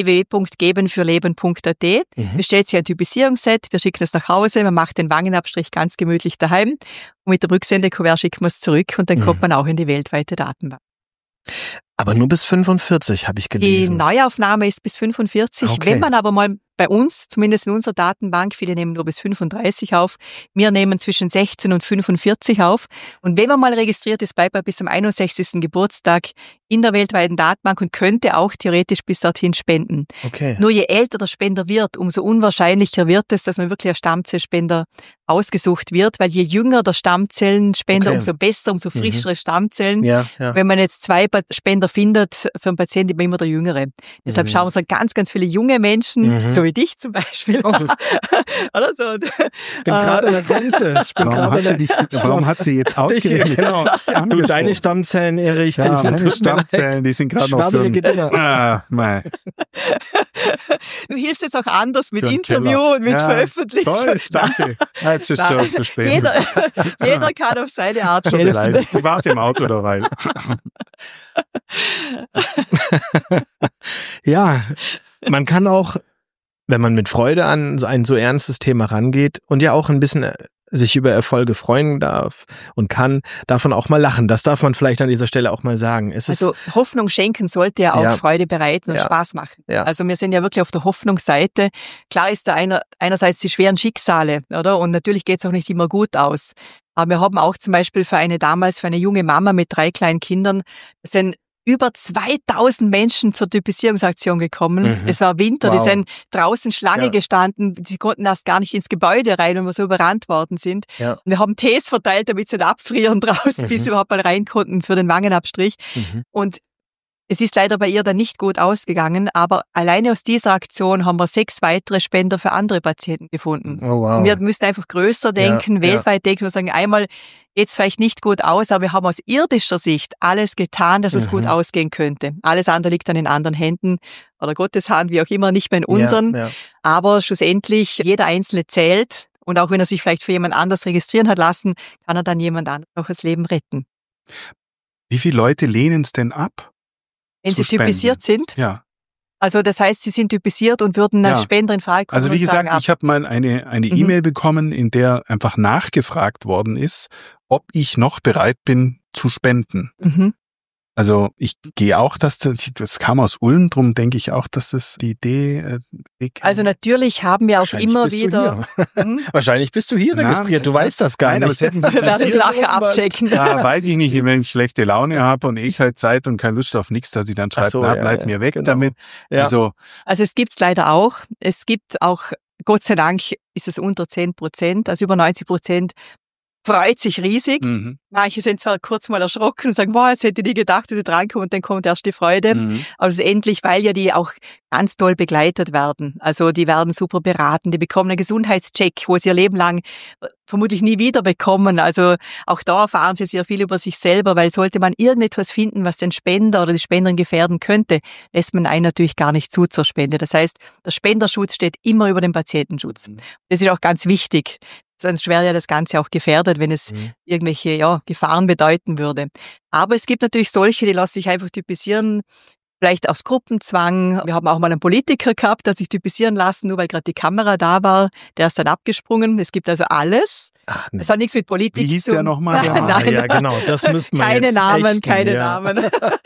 www.gebenfürleben.at, bestellt sich ein Typisierungsset, wir schicken es nach Hause, man macht den Wangenabstrich ganz gemütlich daheim und mit der Rücksendekuvert schicken wir es zurück und dann kommt man auch in die weltweite Datenbank. Aber nur bis 45 habe ich gelesen. Die Neuaufnahme ist bis 45. Okay. Wenn man aber mal bei uns, zumindest in unserer Datenbank, viele nehmen nur bis 35 auf, wir nehmen zwischen 16 und 45 auf. Und wenn man mal registriert ist, bleibt man bis zum 61. Geburtstag in der weltweiten Datenbank und könnte auch theoretisch bis dorthin spenden. Okay. Nur je älter der Spender wird, umso unwahrscheinlicher wird es, dass man wirklich als Stammzellspender ausgesucht wird, weil je jünger der Stammzellenspender, umso besser, umso frischere Stammzellen. Ja. Wenn man jetzt 2 Spender findet, für einen Patienten immer der Jüngere. Deshalb schauen wir uns ganz, ganz viele junge Menschen, so wie dich zum Beispiel. Oder so. Ich bin gerade an der Grenze. Warum hat sie jetzt ausgerechnet? Genau. Du, deine Stammzellen, Erich, ja, meine Stammzellen, die sind gerade noch für Du hilfst jetzt auch anders mit Interview und mit Veröffentlichung. Toll, danke. Jetzt ist schon zu spät. Jeder kann auf seine Art helfen. Ich warte im Auto dabei. Ja, man kann auch, wenn man mit Freude an ein so ernstes Thema rangeht und ja auch ein bisschen sich über Erfolge freuen darf und kann, davon auch mal lachen. Das darf man vielleicht an dieser Stelle auch mal sagen. Hoffnung schenken sollte ja auch Freude bereiten und Spaß machen. Ja. Also wir sind ja wirklich auf der Hoffnungsseite. Klar ist da einerseits die schweren Schicksale, oder? Und natürlich geht es auch nicht immer gut aus. Aber wir haben auch zum Beispiel für eine junge Mama mit 3 kleinen Kindern, das sind über 2000 Menschen zur Typisierungsaktion gekommen. Es war Winter, die sind draußen Schlange gestanden, sie konnten erst gar nicht ins Gebäude rein, weil wir so überrannt worden sind. Ja. Und wir haben Tees verteilt, damit sie nicht abfrieren draußen, bis sie überhaupt mal rein konnten für den Wangenabstrich. Und es ist leider bei ihr dann nicht gut ausgegangen, aber alleine aus dieser Aktion haben wir 6 weitere Spender für andere Patienten gefunden. Oh, wow. Und wir müssen einfach größer denken, weltweit denken und sagen, einmal geht's vielleicht nicht gut aus, aber wir haben aus irdischer Sicht alles getan, dass es gut ausgehen könnte. Alles andere liegt dann in anderen Händen oder Gottes Hand, wie auch immer, nicht mehr in unseren. Ja. Aber schlussendlich, jeder Einzelne zählt und auch wenn er sich vielleicht für jemand anders registrieren hat lassen, kann er dann jemand anderes auch das Leben retten. Wie viele Leute lehnen es denn ab? Wenn sie typisiert sind? Ja. Also das heißt, sie sind typisiert und würden als Spender in Frage kommen. Also wie gesagt, ich habe mal eine E-Mail bekommen, in der einfach nachgefragt worden ist, ob ich noch bereit bin zu spenden. Also ich gehe auch, das kam aus Ulm, drum denke ich auch, dass das die Idee... Also natürlich haben wir auch immer wieder... Wahrscheinlich bist du hier registriert, du weißt das gar nicht. Aber wir werden es nachher abchecken. Ja, weiß ich nicht, wenn ich schlechte Laune habe und ich halt Zeit und keine Lust auf nichts, dass ich dann schreibe, bleib mir weg damit. Ja. Also es gibt's leider auch. Es gibt auch, Gott sei Dank ist es unter 10%, also über 90%. Freut sich riesig. Manche sind zwar kurz mal erschrocken und sagen, wow, jetzt hätte ich nie gedacht, dass ich drankomme und dann kommt erst die Freude. Aber endlich, weil ja die auch ganz toll begleitet werden. Also die werden super beraten, die bekommen einen Gesundheitscheck, wo sie ihr Leben lang vermutlich nie wieder bekommen. Also auch da erfahren sie sehr viel über sich selber, weil sollte man irgendetwas finden, was den Spender oder die Spenderin gefährden könnte, lässt man einen natürlich gar nicht zu zur Spende. Das heißt, der Spenderschutz steht immer über dem Patientenschutz. Das ist auch ganz wichtig. Sonst wäre ja das Ganze auch gefährdet, wenn es irgendwelche Gefahren bedeuten würde. Aber es gibt natürlich solche, die lassen sich einfach typisieren, vielleicht aus Gruppenzwang. Wir haben auch mal einen Politiker gehabt, der hat sich typisieren lassen, nur weil gerade die Kamera da war. Der ist dann abgesprungen. Es gibt also alles. Ach, nee. Das hat nichts mit Politik zu tun. Wie hieß der nochmal? Nein, ja, genau. Das müssten wir keine jetzt Namen, keine Namen.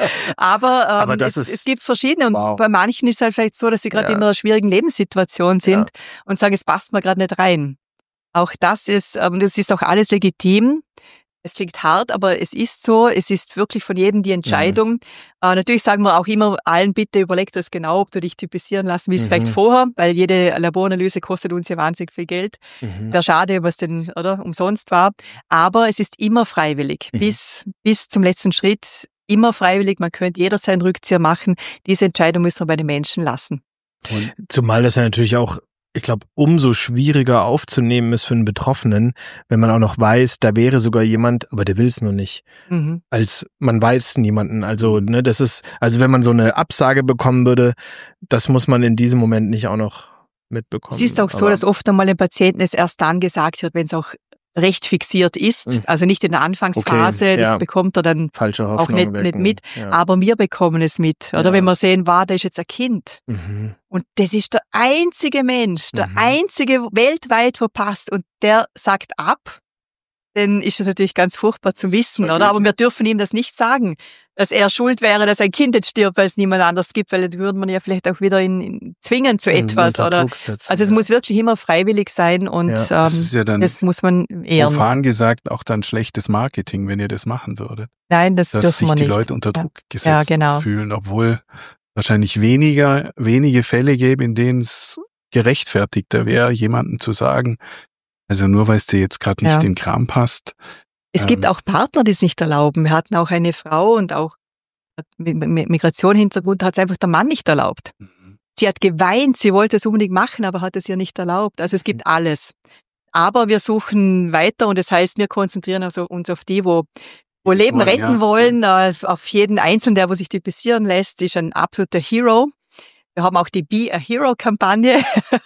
Aber es gibt verschiedene. Und bei manchen ist es halt vielleicht so, dass sie gerade in einer schwierigen Lebenssituation sind und sagen, es passt mir gerade nicht rein. Auch das ist auch alles legitim. Es klingt hart, aber es ist so. Es ist wirklich von jedem die Entscheidung. Natürlich sagen wir auch immer allen, bitte überleg das genau, ob du dich typisieren lassen willst, vielleicht vorher, weil jede Laboranalyse kostet uns ja wahnsinnig viel Geld. Wäre schade, ob es denn umsonst war. Aber es ist immer freiwillig. Bis zum letzten Schritt immer freiwillig. Man könnte jederzeit einen Rückzieher machen. Diese Entscheidung müssen wir bei den Menschen lassen. Und zumal das ja natürlich auch, ich glaube, umso schwieriger aufzunehmen ist für einen Betroffenen, wenn man auch noch weiß, da wäre sogar jemand, aber der will es nur nicht. Als man weiß niemanden. Also, das ist, also wenn man so eine Absage bekommen würde, das muss man in diesem Moment nicht auch noch mitbekommen. Es ist auch so, dass oft einmal dem Patienten es erst dann gesagt wird, wenn es auch recht fixiert ist, also nicht in der Anfangsphase, das bekommt er dann auch nicht mit, aber wir bekommen es mit, oder wenn wir sehen, da ist jetzt ein Kind und das ist der einzige Mensch, der einzige weltweit, wo passt und der sagt ab, dann ist das natürlich ganz furchtbar zu wissen, oder? Aber wir dürfen ihm das nicht sagen, dass er schuld wäre, dass ein Kind jetzt stirbt, weil es niemand anders gibt, weil dann würde man ja vielleicht auch wieder ihn zwingen zu etwas, oder? Also es muss wirklich immer freiwillig sein und das ist ja dann, das muss man ehren. Profan gesagt auch dann schlechtes Marketing, wenn ihr das machen würdet. Nein, das dürfen wir nicht. Dass sich die Leute unter Druck gesetzt fühlen, obwohl wahrscheinlich wenige Fälle gäbe, in denen es gerechtfertigter wäre, jemandem zu sagen, also nur weil es dir jetzt gerade nicht in den Kram passt. Es gibt auch Partner, die es nicht erlauben. Wir hatten auch eine Frau und auch mit Migration-Hintergrund hat es einfach der Mann nicht erlaubt. Sie hat geweint, sie wollte es unbedingt machen, aber hat es ihr nicht erlaubt. Also es gibt alles. Aber wir suchen weiter und das heißt, wir konzentrieren uns auf die, wo Leben retten wollen. Auf jeden Einzelnen, der sich typisieren lässt, ist ein absoluter Hero. Wir haben auch die Be a Hero-Kampagne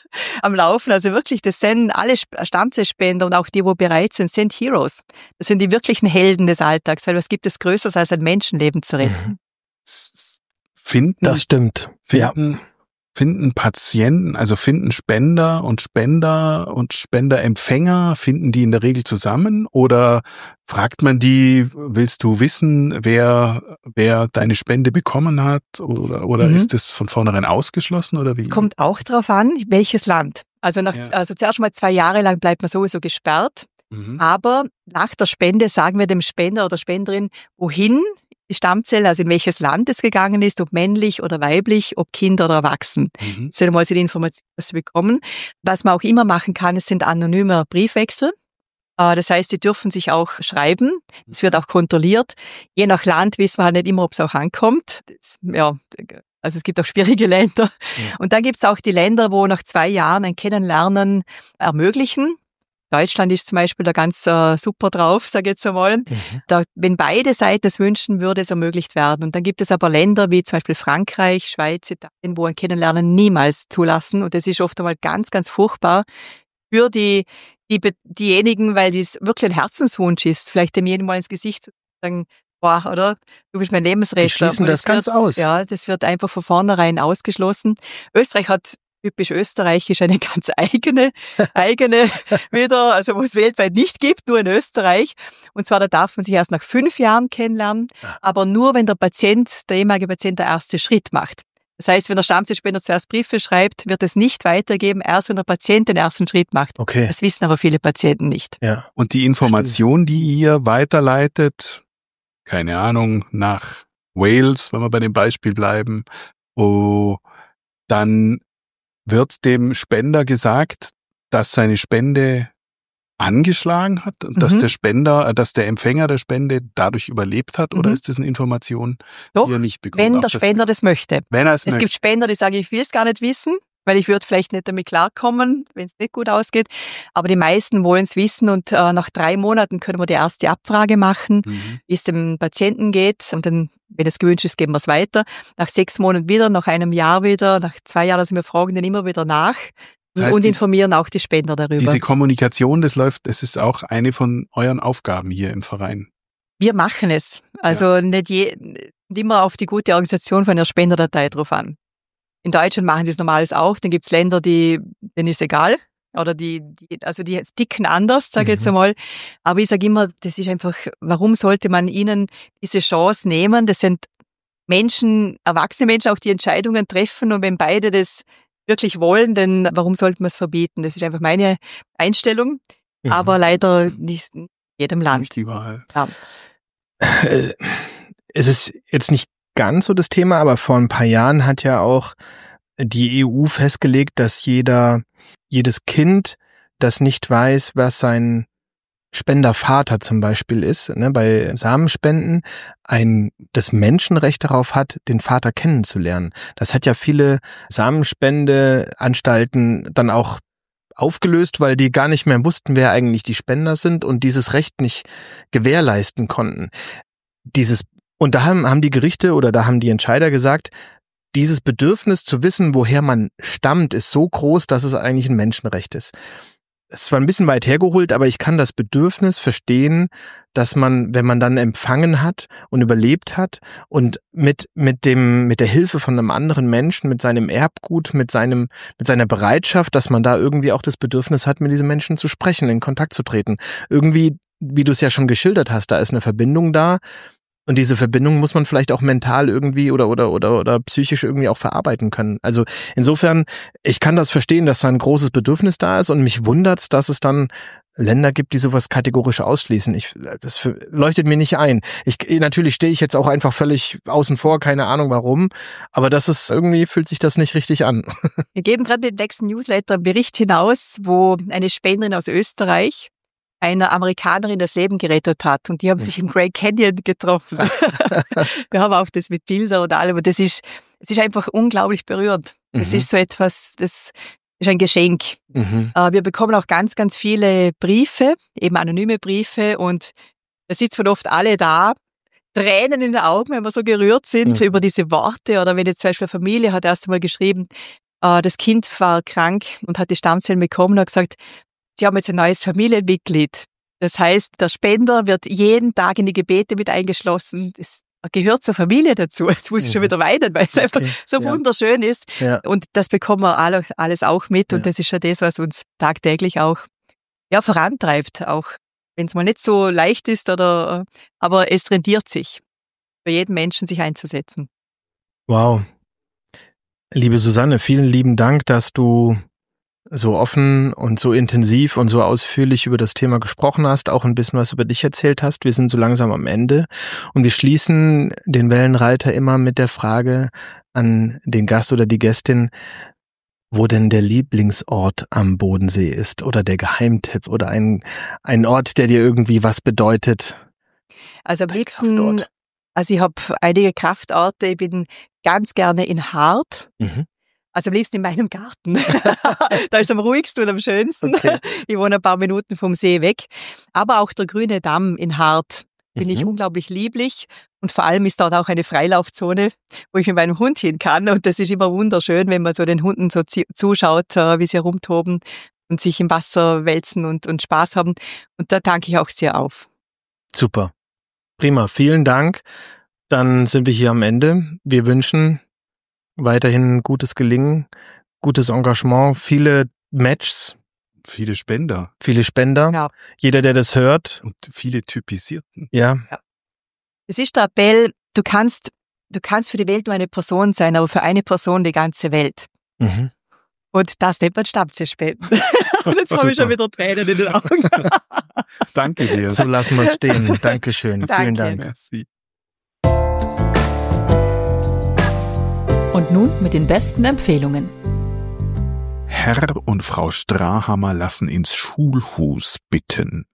am Laufen. Also wirklich, das sind alle Stammzellspender und auch die, wo bereit sind Heroes. Das sind die wirklichen Helden des Alltags, weil was gibt es Größeres, als ein Menschenleben zu retten? Das stimmt. Finden Patienten, also finden Spender und Spenderempfänger, finden die in der Regel zusammen oder fragt man die, willst du wissen, wer deine Spende bekommen hat oder ist das von vornherein ausgeschlossen oder wie? Es kommt auch drauf an, welches Land. Also also zuerst mal 2 Jahre lang bleibt man sowieso gesperrt, aber nach der Spende sagen wir dem Spender oder Spenderin, wohin die Stammzelle, also in welches Land es gegangen ist, ob männlich oder weiblich, ob Kind oder erwachsen. Das sind einmal so die Informationen, die sie bekommen. Was man auch immer machen kann, es sind anonyme Briefwechsel. Das heißt, die dürfen sich auch schreiben. Es wird auch kontrolliert. Je nach Land wissen wir halt nicht immer, ob es auch ankommt. Also es gibt auch schwierige Länder. Ja. Und dann gibt es auch die Länder, wo nach 2 Jahren ein Kennenlernen ermöglichen. Deutschland ist zum Beispiel da ganz super drauf, sage ich jetzt einmal. Wenn beide Seiten es wünschen, würde es ermöglicht werden. Und dann gibt es aber Länder wie zum Beispiel Frankreich, Schweiz, Italien, wo ein Kennenlernen niemals zulassen. Und das ist oft einmal ganz, ganz furchtbar für diejenigen, weil dies wirklich ein Herzenswunsch ist, vielleicht dem jeden mal ins Gesicht zu sagen, boah, oder? Du bist mein Lebensretter. Die schließen das ganz aus. Ja, das wird einfach von vornherein ausgeschlossen. Österreich hat typisch österreichisch eine ganz eigene wieder, also wo es weltweit nicht gibt, nur in Österreich. Und zwar, da darf man sich erst nach 5 Jahren kennenlernen, aber nur, wenn der ehemalige Patient der erste Schritt macht. Das heißt, wenn der Stammzellspender zuerst Briefe schreibt, wird es nicht weitergeben, erst wenn der Patient den ersten Schritt macht. Okay. Das wissen aber viele Patienten nicht. Ja. Und die Information, die ihr weiterleitet, keine Ahnung, nach Wales, wenn wir bei dem Beispiel bleiben, dann wird dem Spender gesagt, dass seine Spende angeschlagen hat und dass der Empfänger der Spende dadurch überlebt hat, oder ist das eine Information, die er nicht bekommt? Wenn der Spender das möchte. Wenn er es möchte. Es gibt Spender, die sagen, ich will es gar nicht wissen, weil ich würde vielleicht nicht damit klarkommen, wenn es nicht gut ausgeht. Aber die meisten wollen es wissen und nach 3 Monaten können wir die erste Abfrage machen, wie es dem Patienten geht. Und dann, wenn es gewünscht ist, geben wir es weiter. Nach 6 Monaten wieder, nach einem Jahr wieder, nach 2 Jahren, also wir fragen dann immer wieder nach. Das heißt, und informieren auch die Spender darüber. Diese Kommunikation, das ist auch eine von euren Aufgaben hier im Verein. Wir machen es. Also nicht immer auf die gute Organisation von der Spenderdatei drauf an. In Deutschland machen sie es normales auch. Dann gibt es Länder, denen ist egal. Oder die ticken anders, sage ich jetzt einmal. Aber ich sage immer, das ist einfach, warum sollte man ihnen diese Chance nehmen? Das sind Menschen, erwachsene Menschen, auch die Entscheidungen treffen. Und wenn beide das wirklich wollen, dann warum sollten wir es verbieten? Das ist einfach meine Einstellung. Aber leider nicht in jedem Land. Nicht überall. Ja. Es ist jetzt nicht ganz so das Thema, aber vor ein paar Jahren hat ja auch die EU festgelegt, dass jedes Kind, das nicht weiß, was sein Spendervater zum Beispiel ist, bei Samenspenden, das Menschenrecht darauf hat, den Vater kennenzulernen. Das hat ja viele Samenspendeanstalten dann auch aufgelöst, weil die gar nicht mehr wussten, wer eigentlich die Spender sind und dieses Recht nicht gewährleisten konnten. Und da haben die Gerichte oder da haben die Entscheider gesagt, dieses Bedürfnis zu wissen, woher man stammt, ist so groß, dass es eigentlich ein Menschenrecht ist. Es war ein bisschen weit hergeholt, aber ich kann das Bedürfnis verstehen, dass man, wenn man dann empfangen hat und überlebt hat und mit der Hilfe von einem anderen Menschen, mit seinem Erbgut, mit seiner Bereitschaft, dass man da irgendwie auch das Bedürfnis hat, mit diesem Menschen zu sprechen, in Kontakt zu treten. Irgendwie, wie du es ja schon geschildert hast, da ist eine Verbindung da. Und diese Verbindung muss man vielleicht auch mental irgendwie oder psychisch irgendwie auch verarbeiten können. Also insofern, ich kann das verstehen, dass da ein großes Bedürfnis da ist und mich wundert's, dass es dann Länder gibt, die sowas kategorisch ausschließen. Das leuchtet mir nicht ein. Natürlich stehe ich jetzt auch einfach völlig außen vor, keine Ahnung warum, aber irgendwie fühlt sich das nicht richtig an. Wir geben gerade mit dem nächsten Newsletter einen Bericht hinaus, wo eine Spenderin aus Österreich einer Amerikanerin das Leben gerettet hat. Und die haben sich im Grand Canyon getroffen. Wir haben auch das mit Bildern und allem. Und es ist einfach unglaublich berührend. Das ist so etwas, das ist ein Geschenk. Wir bekommen auch ganz, ganz viele Briefe, eben anonyme Briefe. Und da sitzen wir oft alle da, Tränen in den Augen, wenn wir so gerührt sind über diese Worte. Oder wenn jetzt zum Beispiel eine Familie hat erst einmal geschrieben, das Kind war krank und hat die Stammzellen bekommen und hat gesagt, sie haben jetzt ein neues Familienmitglied. Das heißt, der Spender wird jeden Tag in die Gebete mit eingeschlossen. Das gehört zur Familie dazu. Jetzt muss ich schon wieder weinen, weil es einfach so wunderschön ist. Ja. Und das bekommen wir alles auch mit. Und das ist ja das, was uns tagtäglich auch vorantreibt. Auch wenn es mal nicht so leicht ist, aber es rentiert sich, für jeden Menschen sich einzusetzen. Wow. Liebe Susanne, vielen lieben Dank, dass du so offen und so intensiv und so ausführlich über das Thema gesprochen hast, auch ein bisschen was über dich erzählt hast. Wir sind so langsam am Ende und wir schließen den Wellenreiter immer mit der Frage an den Gast oder die Gästin, wo denn der Lieblingsort am Bodensee ist oder der Geheimtipp oder ein Ort, der dir irgendwie was bedeutet. Also am liebsten, ich habe einige Kraftorte. Ich bin ganz gerne in Hart. Mhm. Also am liebsten in meinem Garten. Da ist am ruhigsten und am schönsten. Okay. Ich wohne ein paar Minuten vom See weg. Aber auch der Grüne Damm in Hart finde ich unglaublich lieblich. Und vor allem ist dort auch eine Freilaufzone, wo ich mit meinem Hund hin kann. Und das ist immer wunderschön, wenn man so den Hunden so zuschaut, wie sie herumtoben und sich im Wasser wälzen und Spaß haben. Und da danke ich auch sehr auf. Super. Prima. Vielen Dank. Dann sind wir hier am Ende. Wir wünschen weiterhin gutes Gelingen, gutes Engagement, viele Matches. Viele Spender. Ja. Jeder, der das hört. Und viele Typisierten. Ja. Es ist der Appell, du kannst für die Welt nur eine Person sein, aber für eine Person die ganze Welt. Mhm. Und das nennt man Stammtischspenden. Und jetzt habe ich schon wieder Tränen in den Augen. Danke dir. So lassen wir es stehen. Dankeschön. Danke. Vielen Dank. Merci. Und nun mit den besten Empfehlungen. Herr und Frau Strahammer lassen ins Schulhus bitten.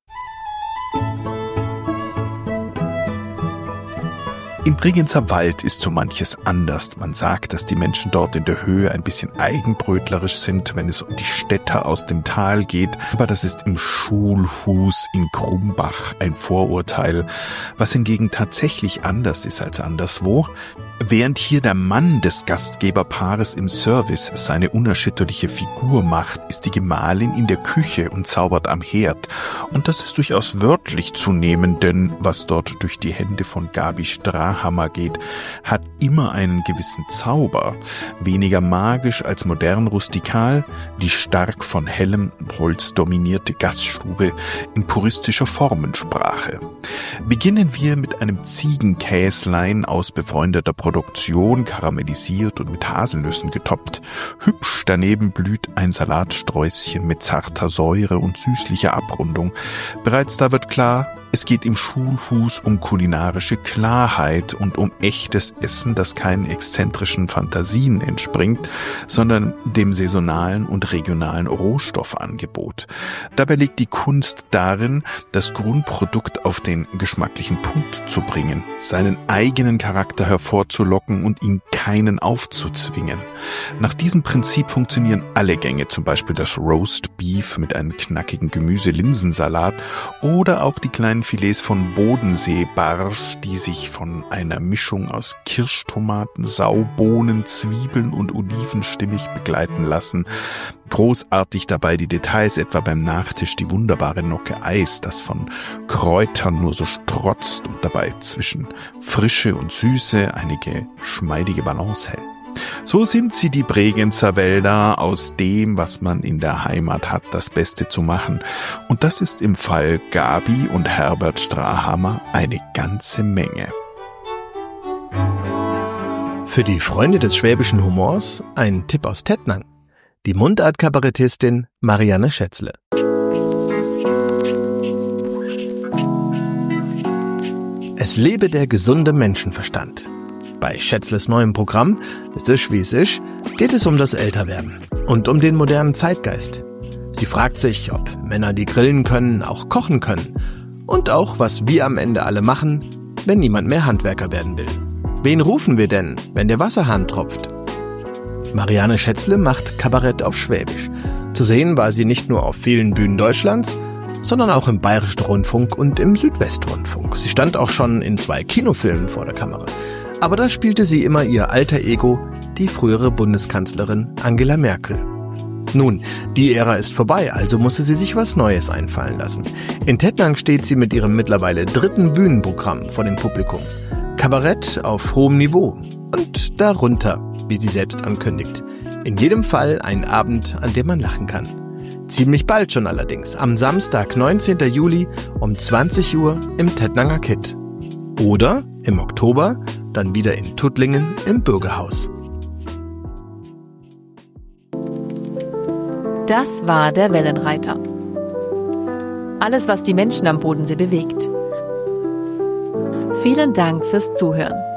Im Bregenzer Wald ist so manches anders. Man sagt, dass die Menschen dort in der Höhe ein bisschen eigenbrötlerisch sind, wenn es um die Städter aus dem Tal geht. Aber das ist im Schulhus in Krumbach ein Vorurteil, was hingegen tatsächlich anders ist als anderswo. Während hier der Mann des Gastgeberpaares im Service seine unerschütterliche Figur macht, ist die Gemahlin in der Küche und zaubert am Herd. Und das ist durchaus wörtlich zu nehmen, denn was dort durch die Hände von Gabi Strahammer geht, hat immer einen gewissen Zauber. Weniger magisch als modern rustikal, die stark von hellem Holz dominierte Gaststube in puristischer Formensprache. Beginnen wir mit einem Ziegenkäslein aus befreundeter Produktion, karamellisiert und mit Haselnüssen getoppt. Hübsch daneben blüht ein Salatsträußchen mit zarter Säure und süßlicher Abrundung. Bereits da wird klar, es geht im Schulhus um kulinarische Klarheit und um echtes Essen, das keinen exzentrischen Fantasien entspringt, sondern dem saisonalen und regionalen Rohstoffangebot. Dabei liegt die Kunst darin, das Grundprodukt auf den geschmacklichen Punkt zu bringen, seinen eigenen Charakter hervorzulocken und ihn keinen aufzuzwingen. Nach diesem Prinzip funktionieren alle Gänge, zum Beispiel das Roast Beef mit einem knackigen Gemüse-Linsensalat oder auch die kleinen Filets von Bodensee-Barsch, die sich von einer Mischung aus Kirschtomaten, Saubohnen, Zwiebeln und Oliven stimmig begleiten lassen. Großartig dabei die Details, etwa beim Nachtisch die wunderbare Nocke Eis, das von Kräutern nur so strotzt und dabei zwischen Frische und Süße eine geschmeidige Balance hält. So sind sie, die Bregenzer Wälder, aus dem, was man in der Heimat hat, das Beste zu machen. Und das ist im Fall Gabi und Herbert Strahammer eine ganze Menge. Für die Freunde des schwäbischen Humors ein Tipp aus Tettnang. Die Mundart-Kabarettistin Marianne Schätzle. Es lebe der gesunde Menschenverstand. Bei Schätzles neuem Programm "Es isch wie es isch" geht es um das Älterwerden und um den modernen Zeitgeist. Sie fragt sich, ob Männer, die grillen können, auch kochen können und auch, was wir am Ende alle machen, wenn niemand mehr Handwerker werden will. Wen rufen wir denn, wenn der Wasserhahn tropft? Marianne Schätzle macht Kabarett auf Schwäbisch. Zu sehen war sie nicht nur auf vielen Bühnen Deutschlands, sondern auch im Bayerischen Rundfunk und im Südwestrundfunk. Sie stand auch schon in 2 Kinofilmen vor der Kamera. Aber da spielte sie immer ihr alter Ego, die frühere Bundeskanzlerin Angela Merkel. Nun, die Ära ist vorbei, also musste sie sich was Neues einfallen lassen. In Tettnang steht sie mit ihrem mittlerweile 3. Bühnenprogramm vor dem Publikum. Kabarett auf hohem Niveau und darunter, wie sie selbst ankündigt. In jedem Fall ein Abend, an dem man lachen kann. Ziemlich bald schon allerdings, am Samstag, 19. Juli um 20 Uhr im Tettnanger Kitt. Oder im Oktober dann wieder in Tuttlingen im Bürgerhaus. Das war der Wellenreiter. Alles, was die Menschen am Bodensee bewegt. Vielen Dank fürs Zuhören.